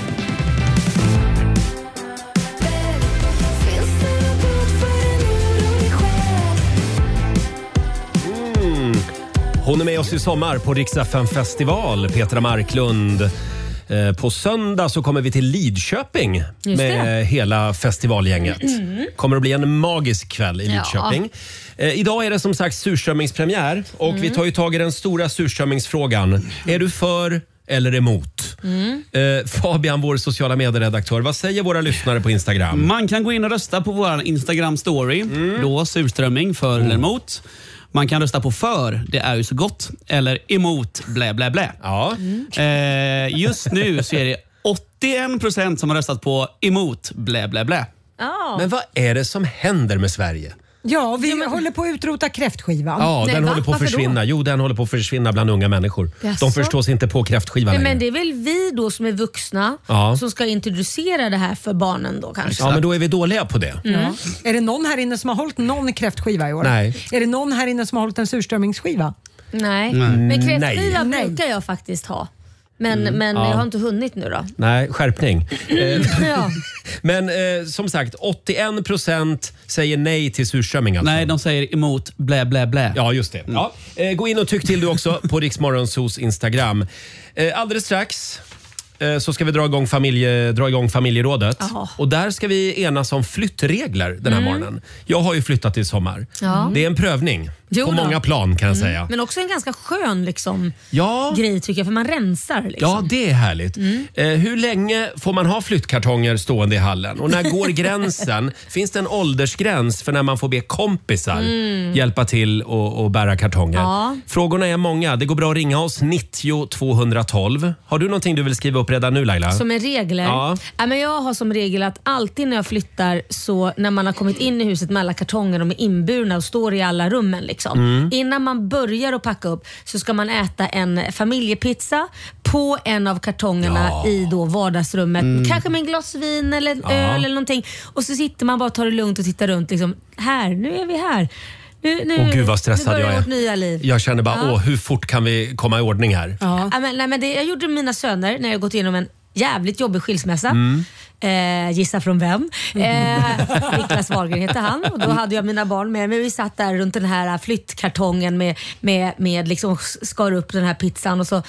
Hon är med oss i sommar på Rix FM festival, Petra Marklund. På söndag så kommer vi till Lidköping med hela festivalgänget. Kommer att bli en magisk kväll i Lidköping. Idag är det som sagt surströmmingspremiär och vi tar ju tag i den stora surströmmingsfrågan. Är du för eller emot? Fabian, vår sociala medieredaktör, vad säger våra lyssnare på Instagram? Man kan gå in och rösta på vår Instagram-story. Då surströmming, för eller emot. Man kan rösta på för, det är ju så gott, eller emot, blä blä blä. Ja. Just nu så är det 81% som har röstat på emot, blä blä blä. Men vad är det som händer med Sverige? Ja, vi håller på att utrota kräftskivan. Ja, den håller på att försvinna. Jo, den håller på att försvinna bland unga människor. Jaså? De förstås inte på kräftskivan längre. Men det är väl vi då som är vuxna som ska introducera det här för barnen då kanske? Ja, men då är vi dåliga på det. Är det någon här inne som har hållit någon kräftskiva i år? Nej. Är det någon här inne som har hållit en surströmmingsskiva? Nej. Men kräftskiva brukar jag faktiskt ha. Men jag har inte hunnit nu då. Nej, skärpning. Ja. Men som sagt, 81% säger nej till surströmming. Alltså. Nej, de säger emot blä blä blä. Ja, just det. Ja. Gå in och tyck till du också på Rix Morgonzoos Instagram. Alldeles strax så ska vi dra igång familjerådet. Och där ska vi enas om flyttregler den här morgonen. Jag har ju flyttat i sommar. Ja. Det är en prövning på många plan kan jag säga. Men också en ganska skön grej tycker jag, för man rensar. Liksom. Ja, det är härligt. Hur länge får man ha flyttkartonger stående i hallen? Och när går gränsen? Finns det en åldersgräns för när man får be kompisar hjälpa till och bära kartonger? Ja. Frågorna är många. Det går bra att ringa oss 90 212. Har du någonting du vill skriva upp redan nu, Laila? Som är regler? Ja, men jag har som regel att alltid när jag flyttar, så när man har kommit in i huset med alla kartonger, de är inburna och står i alla rummen liksom. Innan man börjar att packa upp så ska man äta en familjepizza på en av kartongerna i då vardagsrummet. Kanske med en glas vin eller öl eller någonting. Och så sitter man bara och tar det lugnt och tittar runt liksom. Nu är vi här. Nu Gud vad stressad jag är. Vårt nya liv. Jag känner bara, hur fort kan vi komma i ordning här? Jag gjorde mina söner när jag gått igenom en jävligt jobbig skilsmässa. Gissa från vem? Niklas Wahlgren heter han. Och då hade jag mina barn med mig. Vi satt där runt den här flyttkartongen med liksom skar upp den här pizzan och så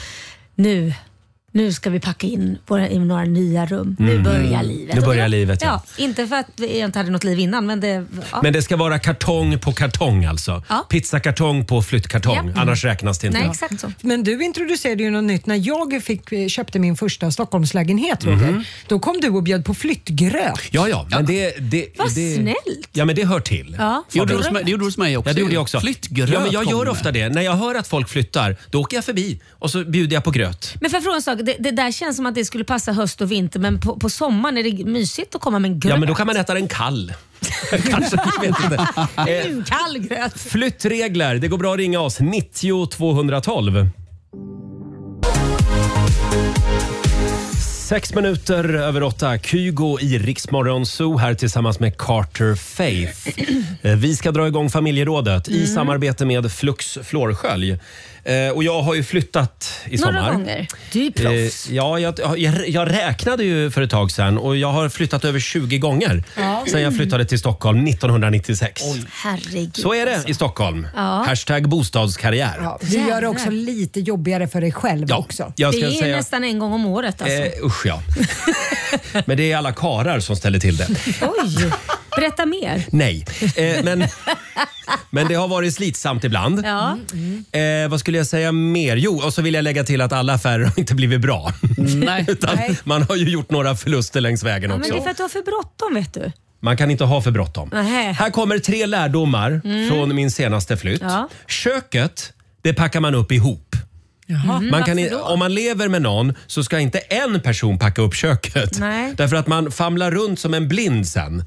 nu ska vi packa in i några nya rum. Nu börjar livet. Nu börjar livet, ja. Inte för att jag inte hade något liv innan, men det... Ja. Men det ska vara kartong på kartong alltså? Ja. Pizzakartong på flyttkartong. Annars räknas det inte. Nej, exakt så. Men du introducerade ju något nytt. När jag köpte min första Stockholmslägenhet, Roger, då kom du och bjöd på flyttgröt. Ja, men Vad snällt. Ja, men det hör till. Ja. Det gjorde du hos mig också. Ja, det gjorde jag också. Flyttgröt. Ja, men jag gör ofta det. När jag hör att folk flyttar, då åker jag förbi och så bjuder jag på gröt. Men för att fråga en sak, det där känns som att det skulle passa höst och vinter, men på sommaren är det mysigt att komma med en gröt. Ja, men då kan man äta den kall. Kanske, jag vet inte. Kall gröt. Flyttregler, det går bra att ringa oss 90 212. 6 minuter över 8. Kygo i Rix Morgon Zoo här tillsammans med Carter Faith. Vi ska dra igång familjerådet i samarbete med Flux Flårskölj. Och jag har ju flyttat i sommar. Några gånger. Du är proffs. Ja, jag räknade ju för ett tag sedan och jag har flyttat över 20 gånger sedan jag flyttade till Stockholm 1996. Oj. Herregud. Så är det i Stockholm. Ja. Hashtag bostadskarriär. Ja, du gör det också lite jobbigare för dig själv också. Jag det ska är säga, nästan en gång om året alltså. usch ja. Men det är alla karar som ställer till det. Oj, berätta mer. Nej, men det har varit slitsamt ibland. Ja. Vad skulle jag säga mer? Jo, och så vill jag lägga till att alla affärer har inte blivit bra. Nej. Utan man har ju gjort några förluster längs vägen Ja, också. men det är för att du har för bråttom, vet du. Man kan inte ha för bråttom. Nähä. Här kommer 3 lärdomar från min senaste flytt. Ja. Köket, det packar man upp ihop. Man kan, varför då? om man lever med någon så ska inte en person packa upp köket. Nej. Därför att man famlar runt som en blind sen.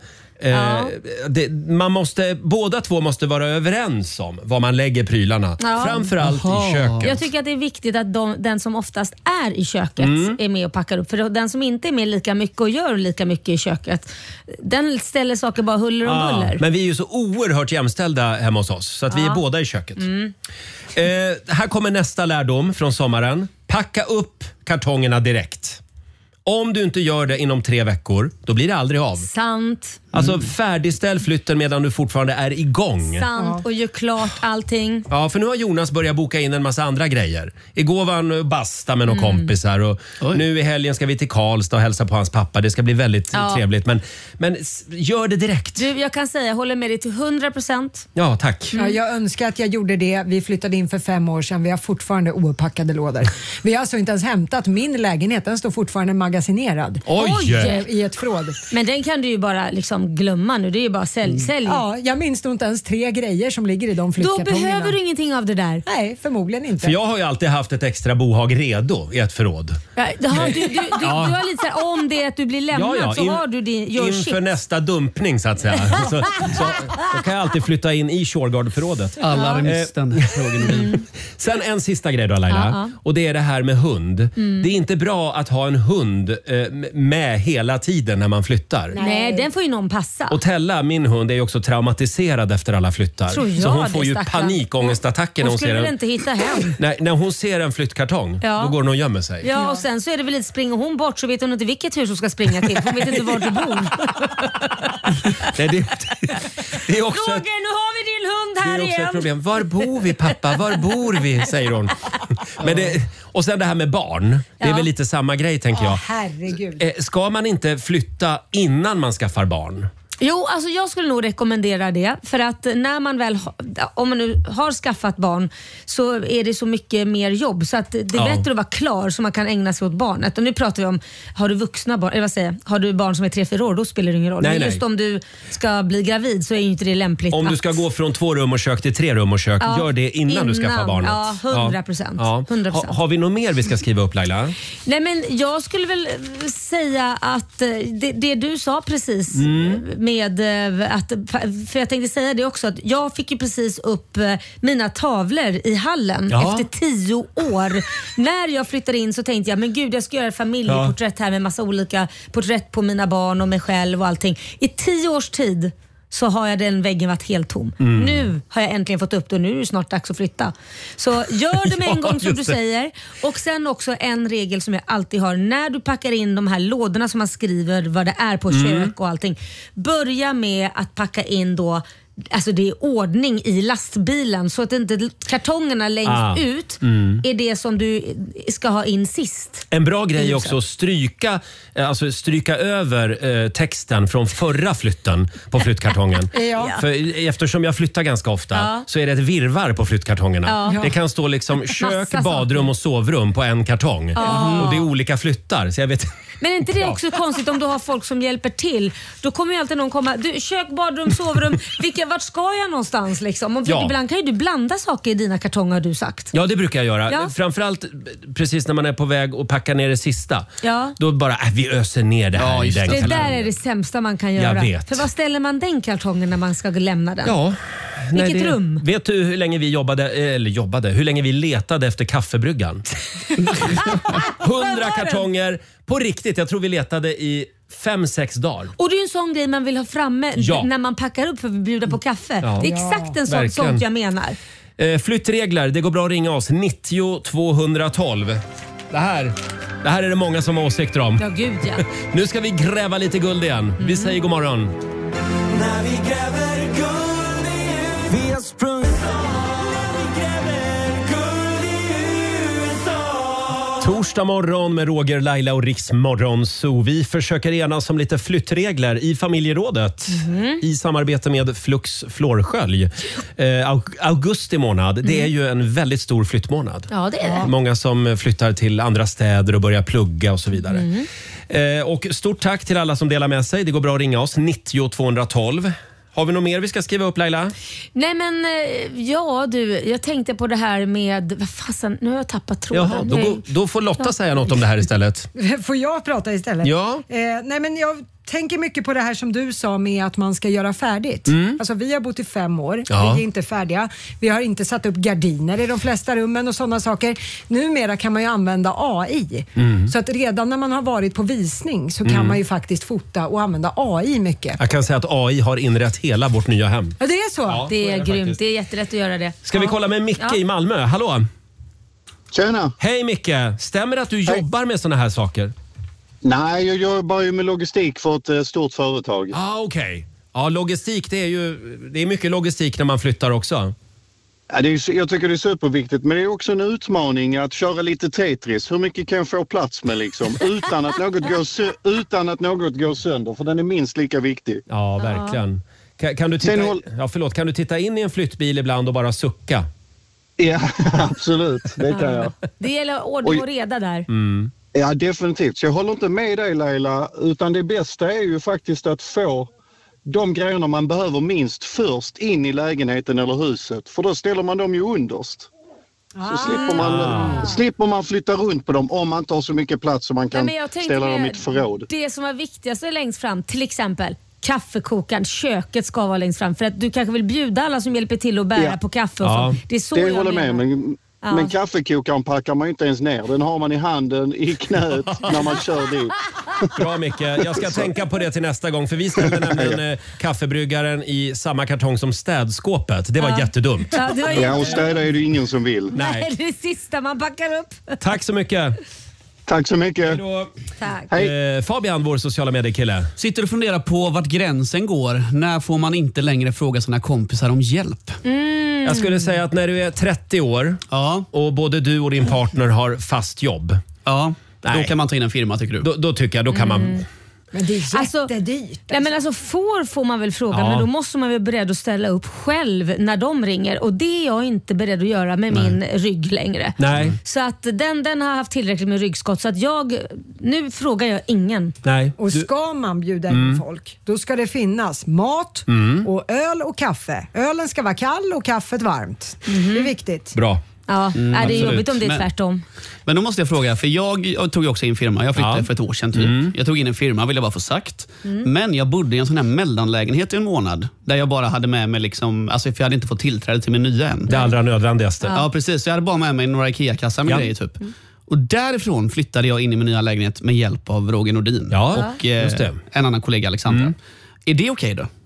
Båda två måste vara överens om var man lägger prylarna. Ja. Framförallt i köket. Jag tycker att det är viktigt att den som oftast är i köket är med och packar upp. För den som inte är med lika mycket och gör lika mycket i köket, den ställer saker bara huller om buller. Men vi är ju så oerhört jämställda hemma hos oss så att vi är båda i köket. Här kommer nästa lärdom från sommaren. Packa upp kartongerna direkt. Om du inte gör det inom 3 veckor, då blir det aldrig av. Sant. Alltså färdigställ flytten medan du fortfarande är igång. Sant, och gör klart allting. Ja, för nu har Jonas börjat boka in en massa andra grejer. Igår var han och basta med några kompisar och nu i helgen ska vi till Karlstad och hälsa på hans pappa. Det ska bli väldigt trevligt. Men gör det direkt. Du, jag kan säga, jag håller med dig till 100%. Ja, tack. Ja, jag önskar att jag gjorde det. Vi flyttade in för 5 år sedan. Vi har fortfarande ouppackade lådor. Vi har alltså inte ens hämtat min lägenhet. Den står fortfarande magasinerad. Oj! I ett förråd. Men den kan du ju bara liksom glömma nu. Det är ju bara sälj. Ja, jag minns nog inte ens 3 grejer som ligger i de Då flyttkartongerna. behöver du ingenting av det där. Nej, förmodligen inte. För jag har ju alltid haft ett extra bohag redo i ett förråd. Ja, du har lite så här, om det är att du blir lämnad så har du din inför nästa dumpning så att säga. så kan jag alltid flytta in i Shurgard-förrådet. Alarmisten. Sen en sista grej då Laila. Och det är det här med hund. Det är inte bra att ha en hund med hela tiden när man flyttar. Nej, den får ju någon passa. Och Tella, min hund, är ju också traumatiserad efter alla flyttar. Så hon får ju panikångestattacker när hon ser väl inte hitta hem. Nej, när hon ser en flyttkartong, då går hon och gömmer sig. Ja, och sen så är det väl lite, springer hon bort så vet hon inte vilket hus hon ska springa till. Hon vet inte var du bor. Nej, det är också Roger, nu har vi din hund här det är också igen. ett problem. Var bor vi pappa? Var bor vi? Säger hon. Men och sen det här med barn. Det är väl lite samma grej tänker jag. Herregud. Ska man inte flytta innan man skaffar barn? Jo, alltså jag skulle nog rekommendera det. För att när man väl, om man nu har skaffat barn, så är det så mycket mer jobb. Så att det är bättre att vara klar så man kan ägna sig åt barnet. Och nu pratar vi om, har du vuxna barn, eller vad säger jag? Har du barn som är 3-4 år, då spelar det ingen roll. Men just om du ska bli gravid så är ju inte det lämpligt. Om du ska gå från 2 rum och kök till 3 rum och kök, gör det innan du skaffar barnet. Ja, 100%. Ja. 100%. Har vi något mer vi ska skriva upp Laila? Nej, men jag skulle väl säga att det du sa precis med att, för jag tänkte säga det också, att jag fick ju precis upp mina tavlor i hallen efter 10 år. När jag flyttade in så tänkte jag, men gud, jag ska göra ett familjeporträtt här med massa olika porträtt på mina barn och mig själv och allting. I 10 års tid så har jag den väggen varit helt tom. Nu har jag äntligen fått upp det och nu är det snart dags att flytta. Så gör det med en gång som du säger. Och sen också en regel som jag alltid har. När du packar in de här lådorna som man skriver vad det är på kök och allting. Börja med att packa in då, alltså det är ordning i lastbilen så att inte kartongerna längst ut är det som du ska ha in sist. En bra grej är också att stryka över texten från förra flytten på flyttkartongen. För eftersom jag flyttar ganska ofta så är det ett virvar på flyttkartongerna. Det kan stå liksom kök, badrum och sovrum på en kartong. Och det är olika flyttar. Så jag vet. Men är inte det också konstigt om du har folk som hjälper till? Då kommer ju alltid någon komma. Du, kök, badrum, sovrum. Vart ska jag någonstans liksom? Och ibland kan ju du blanda saker i dina kartonger, har du sagt. Ja, det brukar jag göra. Ja. Framförallt precis när man är på väg att packa ner det sista. Ja. Då bara, vi öser ner det här i den Det kalendern. där är det sämsta man kan göra. Jag vet. För vad ställer man den kartongen när man ska lämna den? Ja, Vilket rum? Vet du hur länge vi hur länge vi letade efter kaffebryggan? 100 kartonger. På riktigt, jag tror vi letade i 5-6 dagar. Och det är ju en sån grej man vill ha framme när man packar upp för att bjuda på kaffe. Ja. Det är exakt en sånt jag menar. Flyttregler, det går bra att ringa oss. 90 212. Det här är det många som har åsikter om. Ja, gud ja. Nu ska vi gräva lite guld igen. Vi säger god morgon. När vi gräver guld igen. Vi har sprungit Torsdag morgon med Roger, Laila och Riks Morgonzoo. Vi försöker enas om lite flyttregler i familjerådet i samarbete med Flux Flårskölj. Augusti månad, det är ju en väldigt stor flyttmånad. Ja, det är det. Många som flyttar till andra städer och börjar plugga och så vidare. Och stort tack till alla som delar med sig. Det går bra att ringa oss, 90 212. Har vi något mer vi ska skriva upp, Laila? Nej men, jag tänkte på det här med, vad fasen, nu har jag tappat tråden. Jaha, då får Lotta säga något om det här istället. Får jag prata istället? Ja. Nej men jag tänker mycket på det här som du sa med att man ska göra färdigt. Alltså vi har bott i 5 år, vi är inte färdiga. Vi har inte satt upp gardiner i de flesta rummen och sådana saker. Numera kan man ju använda AI. Så att redan när man har varit på visning så kan man ju faktiskt fota och använda AI mycket. Jag kan säga att AI har inrett hela vårt nya hem. Ja, det är så. Ja, det är grymt, faktiskt. det är jättelätt att göra det. Ska vi kolla med Micke i Malmö? Hallå? Tjena. Hej Micke, stämmer det att du jobbar med såna här saker? Nej, jag jobbar ju med logistik för ett stort företag. Okej. Ja, logistik, det är mycket logistik när man flyttar också. Ja, jag tycker det är superviktigt, men det är också en utmaning att köra lite Tetris. Hur mycket kan jag få plats med liksom? Utan att något går sönder, för den är minst lika viktig. Ja, verkligen. Kan du titta in i en flyttbil ibland och bara sucka? Ja, absolut. Det kan jag. Det gäller ordning och reda där. Ja, definitivt. Så jag håller inte med dig, Laila, utan det bästa är ju faktiskt att få de grejerna man behöver minst först in i lägenheten eller huset. För då ställer man dem ju underst. Så slipper man flytta runt på dem om man inte har så mycket plats så man kan ställa dem i ett förråd. Det som är viktigast är längst fram, till exempel kaffekokaren, köket ska vara längst fram. För att du kanske vill bjuda alla som hjälper till att bära på kaffe och sånt. Det är så jag håller menar. med, men kaffekokaren packar man ju inte ens ner. Den har man i handen, i knät när man kör dit. Bra Micke, jag ska tänka på det till nästa gång. För vi ställde nämligen kaffebryggaren i samma kartong som städskåpet. Det var jättedumt. Ja, och städa är det ingen som vill. Nej, det är det sista man packar upp. Tack så mycket. Tack så mycket. Tack. Fabian, vår sociala mediekille. Sitter och funderar på vart gränsen går. När får man inte längre fråga sina kompisar om hjälp? Jag skulle säga att när du är 30 år och både du och din partner har fast jobb. Då kan man ta in en firma, tycker du? Då tycker jag, då kan man... Men det är jättedyrt. Nej, men alltså får man väl fråga, men då måste man väl beredd att ställa upp själv när de ringer. Och det är jag inte beredd att göra med min rygg längre. Nej. Så att den har haft tillräckligt med ryggskott. Så att nu frågar jag ingen. Nej. Och ska man bjuda in folk, då ska det finnas mat och öl och kaffe. Ölen ska vara kall och kaffet varmt. Det är viktigt. Bra. Ja, det är jobbigt om det är tvärtom. Men då måste jag fråga, för jag tog ju också in firma. Jag flyttade för ett år sedan typ. Jag tog in en firma, vill jag bara få sagt. Men jag bodde i en sån här mellanlägenhet i en månad. Där jag bara hade med mig liksom, alltså för jag hade inte fått tillträde till min nya än. Det allra nödvändigaste. Ja, precis. Så jag hade bara med mig några IKEA-kassar med grejer typ. Och därifrån flyttade jag in i min nya lägenhet med hjälp av Roger Nordin. Och en annan kollega, Alexandra. Är det okej då?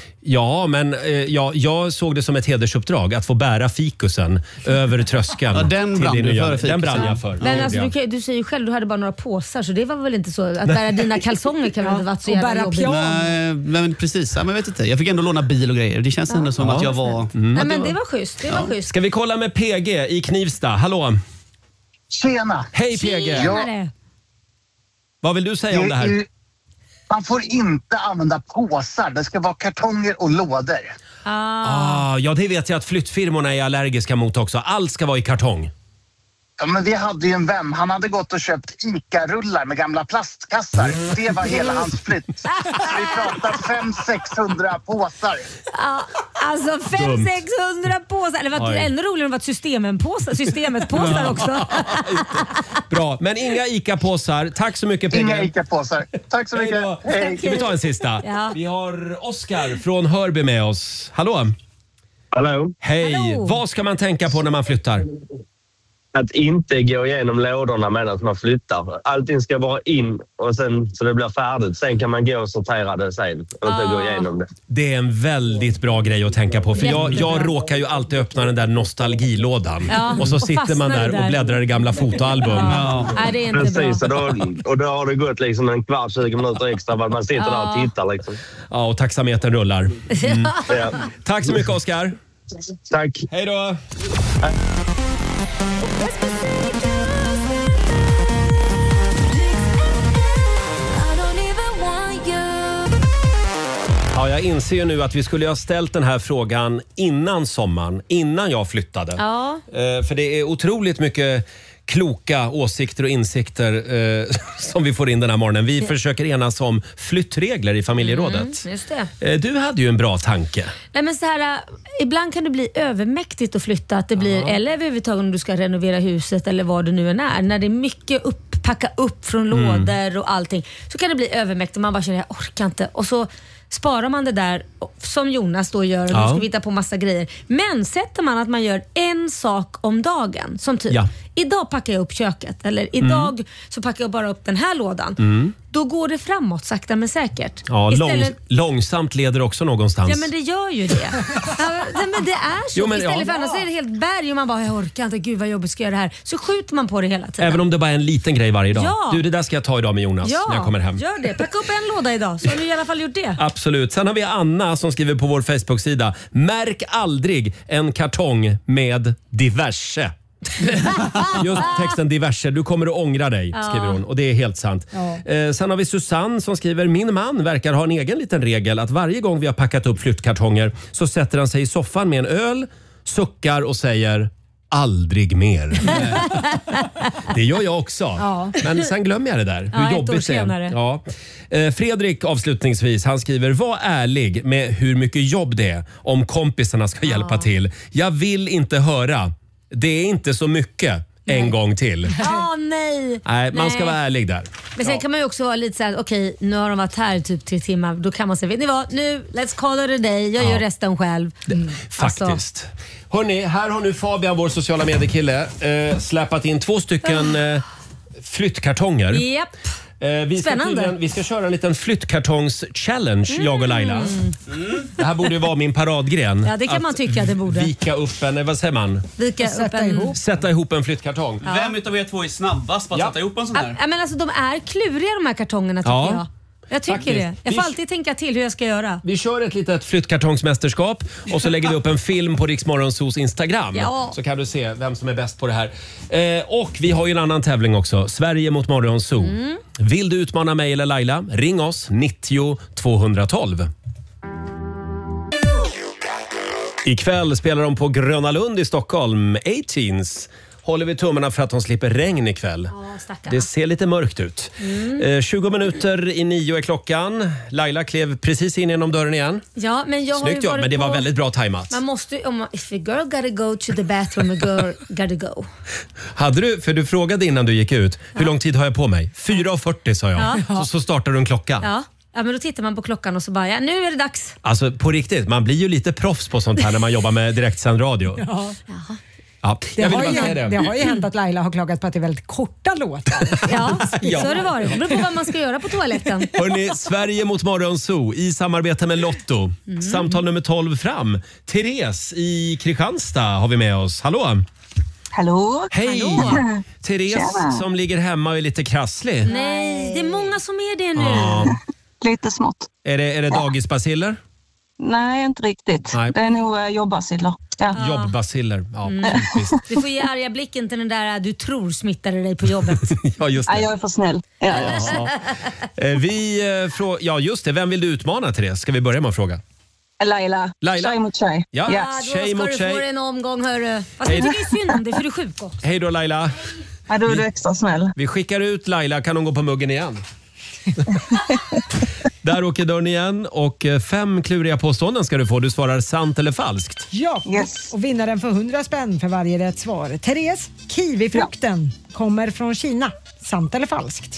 Ja, men jag såg det som ett hedersuppdrag att få bära fikusen över tröskeln. Ja, den brann du för fikusen. Den brann jag för. Men alltså, du säger ju själv att du hade bara några påsar, så det var väl inte så att bära dina kalsonger kan väl inte varit så jävla jobbigt. Nej, men precis. Ja, men vet inte. Jag fick ändå låna bil och grejer. Det känns ändå som att jag var... Nej, men det var schysst. Det var schysst. Ska vi kolla med PG i Knivsta? Hallå! Tjena! Hej PG! Vad vill du säga om det här? Man får inte använda påsar. Det ska vara kartonger och lådor. Ja, det vet jag att flyttfirmorna är allergiska mot också. Allt ska vara i kartong. Ja, men vi hade ju en vän. Han hade gått och köpt ICA-rullar med gamla plastkassar. Det var hela hans flytt. Så vi pratar 500-600 påsar. Ja, alltså 500-600 påsar. Det var ännu roligare att systemet påsar också. Bra, men inga ICA-påsar. Tack så mycket, Peggy. Inga ICA-påsar. Tack så mycket. Hej. Ska vi ta en sista? Ja. Vi har Oskar från Hörby med oss. Hallå? Hallå? Hej! Hallå. Vad ska man tänka på när man flyttar? Att inte gå igenom lådorna medan man flyttar. Allting ska bara in och sen så det blir färdigt. Sen kan man gå och sortera det sen och inte gå igenom det. Det är en väldigt bra grej att tänka på. För jag råkar ju alltid öppna den där nostalgilådan. Ja, och så och sitter man fastnar där där. och bläddrar i gamla fotoalbum. Ja. Nej, det är inte Precis, bra. och då har det gått liksom en kvart, 20 minuter extra för att man sitter där och tittar. Liksom. Ja, och taxametern rullar. Mm. Ja. Tack så mycket, Oskar. Tack. Hej då. Ja, jag inser ju nu att vi skulle ha ställt den här frågan innan sommaren, innan jag flyttade. Ja. För det är otroligt mycket kloka åsikter och insikter som vi får in den här morgonen. Vi försöker enas om flyttregler i familjerådet. Just det. Du hade ju en bra tanke. Nej, men så här, ibland kan det bli övermäktigt att flytta. Att det blir, eller överhuvudtaget om du ska renovera huset eller vad det nu än är. När det är mycket packa upp från lådor och allting, så kan det bli övermäktigt och man bara känner jag orkar inte. Och så sparar man det där som Jonas då gör och nu ska vi hitta på massa grejer. Men sätter man att man gör en sak om dagen, som typ idag packar jag upp köket eller idag så packar jag bara upp den här lådan. Då går det framåt sakta men säkert. Ja, långsamt leder också någonstans. Ja, men det gör ju det. Men det är så. Istället för annars är det helt berg och man bara, jag orkar inte, gud vad jobbigt ska jag göra det här. Så skjuter man på det hela tiden. Även om det bara är en liten grej varje dag. Ja. Du, det där ska jag ta idag med Jonas när jag kommer hem. Gör det. Packa upp en låda idag så har du i alla fall gjort det. Absolut. Sen har vi Anna som skriver på vår Facebook-sida: märk aldrig en kartong med diverse. Just texten diverse, du kommer att ångra dig, skriver hon. Och det är helt sant. Sen har vi Susanne som skriver: min man verkar ha en egen liten regel att varje gång vi har packat upp flyttkartonger så sätter han sig i soffan med en öl, suckar och säger aldrig mer. Det gör jag också. Men sen glömmer jag det där. Hur jobbigt det är. Fredrik avslutningsvis, han skriver: var ärlig med hur mycket jobb det är om kompisarna ska hjälpa till. Jag vill inte höra. Det är inte så mycket en gång till. Nej, man ska vara ärlig där. Men sen kan man ju också vara lite såhär, okej, nu har de varit här typ 3 timmar. Då kan man säga, vet ni vad, nu, let's call it a day. Jag gör resten själv. Faktiskt. Hörrni, här har nu Fabian, vår sociala mediekille, släpat in 2 stycken flyttkartonger. Japp. Vi ska köra en liten flyttkartongs-challenge, jag och Laila. Det här borde ju vara min paradgren. Ja, det kan man tycka att det borde. Vika upp en, vad säger man? Sätta ihop en flyttkartong. Vem utav er 2 är snabbast på att sätta ihop en sån här? Men alltså, de är kluriga de här kartongerna tycker jag. Jag tycker det. Jag får alltid tänka till hur jag ska göra. Vi kör ett litet flyttkartongsmästerskap och så lägger vi upp en film på Rix Morgonzoos Instagram. Så kan du se vem som är bäst på det här. Och vi har ju en annan tävling också. Sverige mot Morgonzoo. Vill du utmana mig eller Laila? Ring oss 90 212. Ikväll spelar de på Gröna Lund i Stockholm. 18s. Håller vi tummarna för att de slipper regn ikväll. Det ser lite mörkt ut. 20 minuter i 9 är klockan. Laila klev precis in genom dörren igen. Ja, men jag snyggt har ju varit men det var väldigt bra tajmat. Man måste, if a girl gotta go to the bathroom, a girl gotta go. Hade du, för du frågade innan du gick ut, hur lång tid har jag på mig? 4:40 sa jag. Så startar du en klocka. Ja, men då tittar man på klockan och så bara, nu är det dags. Alltså på riktigt, man blir ju lite proffs på sånt här när man jobbar med direktsänd radio. Ja, det har ju hänt att Laila har klagat på att det är väldigt korta låtar. Så har det varit. Det beror på vad man ska göra på toaletten. Hörrni, Sverige mot Morgonzoo i samarbete med Lotto. Samtal nummer 12 fram. Therese i Kristianstad har vi med oss. Hallå! Hallå! Hej! Hallå. Therese som ligger hemma och är lite krasslig. Nej, det är många som är det nu. Lite smått. Är det dagisbaciller? Nej, inte riktigt. Nej. Det är nog jobbaciller. Jobbaciller, typiskt. Du får ge arga blicken till den där du tror smittade dig på jobbet. Just det. Jag är för snäll. Just det. Vem vill du utmana, Therese? Ska vi börja med att fråga? Laila. Tjej mot tjej. Ja, tjej mot då ska tjej. du få en omgång, hörru. Fast jag tycker synd om dig, för du är sjuk också. Hej då, Laila. Ja, då är du extra snäll. Vi skickar ut Laila. Kan hon gå på muggen igen? Där åker dörren igen och 5 kluriga påståenden ska du få. Du svarar sant eller falskt. Ja, och vinnaren får 100 spänn för varje rätt svar. Therese, kiwifrukten kommer från Kina. Sant eller falskt?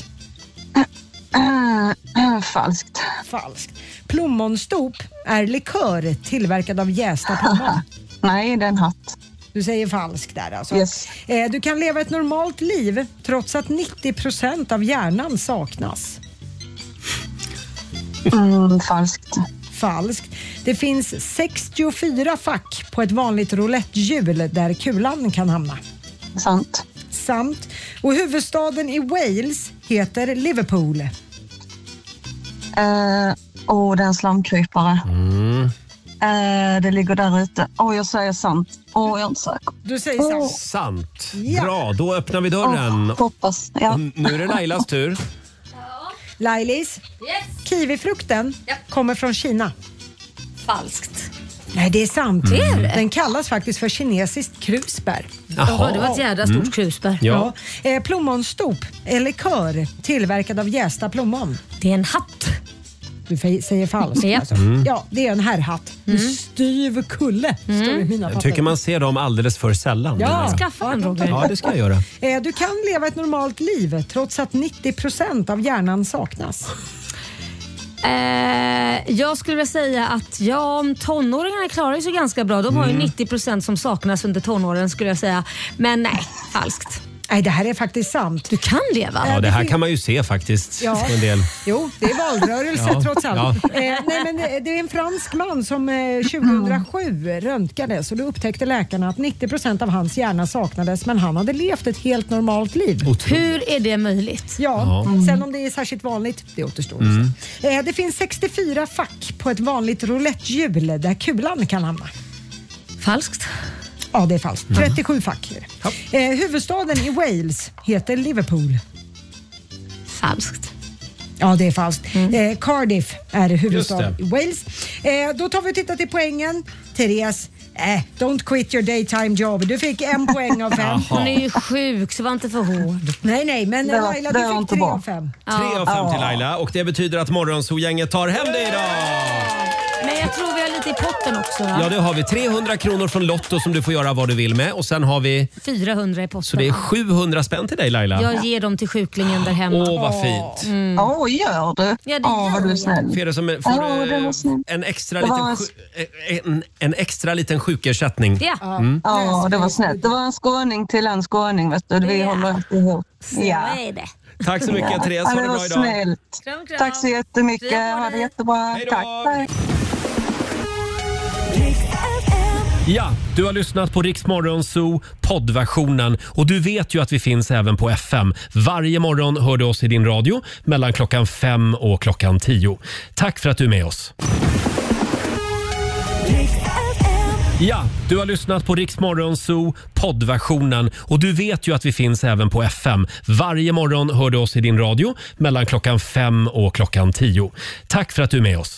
Falskt. Plommonstop är likör tillverkad av jästa plommon. Nej, det är en hatt. Du säger falskt där alltså. Yes. Du kan leva ett normalt liv trots att 90% av hjärnan saknas. Falskt. Falskt. Det finns 64 fack på ett vanligt roulettehjul där kulan kan hamna. Sant. Sant. Och huvudstaden i Wales heter Liverpool. Det är en slamkrypare. Det ligger där ute. Jag säger sant. Jag är inte säker. Du säger sant. Sant. Ja. Bra, då öppnar vi dörren. Hoppas. Ja. Nu är det Lailas tur. Lailis, kiwifrukten kommer från Kina. Falskt. Nej, det är sant. Det är det. Den kallas faktiskt för kinesiskt krusbär. Jaha, det var ett jädra stort krusbär. Ja. Plommonstop eller kör tillverkad av jästa plommon. Det är en hatt. Du säger falskt. Ja. Alltså. Ja, det är en herrhatt. Styv kulle står det i mina Jag papper. tycker man ser dem alldeles för sällan. Ja, skaffa en, Roger. Ja, det ska jag göra. Du kan leva ett normalt liv trots att 90% av hjärnan saknas. Jag skulle vilja säga att tonåringarna klarar sig ganska bra. De har ju 90% som saknas under tonåren skulle jag säga. Men nej, falskt. Nej, det här är faktiskt sant. Du kan leva. Ja, det här kan man ju se faktiskt. Ja. En del. Jo, det är valrörelse trots allt. Ja. Nej, men det är en fransk man som 2007 röntgades och då upptäckte läkarna att 90% av hans hjärna saknades, men han hade levt ett helt normalt liv. Hur är det möjligt? Ja, sen om det är särskilt vanligt, det återstår. Det finns 64 fack på ett vanligt roulettehjul där kulan kan hamna. Falskt. Ja, det är falskt. 37 fack är det. Huvudstaden i Wales heter Liverpool. Falskt. Ja, det är falskt. Cardiff är huvudstad Just i Wales. Då tar vi och tittar till poängen. Therese, don't quit your daytime job. Du fick 1 poäng av 5. Hon är ju sjuk, så var inte för hård. Nej, men Laila, du fick 3 av 5. 3 av 5 till Laila och det betyder att Morgonzoo-gänget tar hem det idag. Men jag tror vi har lite i potten också, va? Ja, det har vi. 300 kronor från Lotto som du får göra vad du vill med. Och sen har vi 400 i potten. Så det är 700 spänn till dig, Laila. Jag ger dem till sjuklingen där hemma. Vad fint. Gör du? Ja, vad du är snäll. Får det var snällt. en extra liten sjukersättning. Ja. Ja, det var snällt. Det var en skåning till en skåning, vet du. Vi håller inte ihop. Så är det. Tack så mycket, Therese. Ha det bra idag. Snällt. Kram, kram. Tack så jättemycket. Ha det jättebra. Hej då. Tack. Ja, du har lyssnat på Rix Morgonzoo poddversionen och du vet ju att vi finns även på FM. Varje morgon hör du oss i din radio mellan klockan 5 och klockan 10. Tack för att du är med oss. Ja, du har lyssnat på Rix Morgonzoo poddversionen och du vet ju att vi finns även på FM. Varje morgon hör du oss i din radio mellan klockan 5 och klockan 10. Tack för att du är med oss.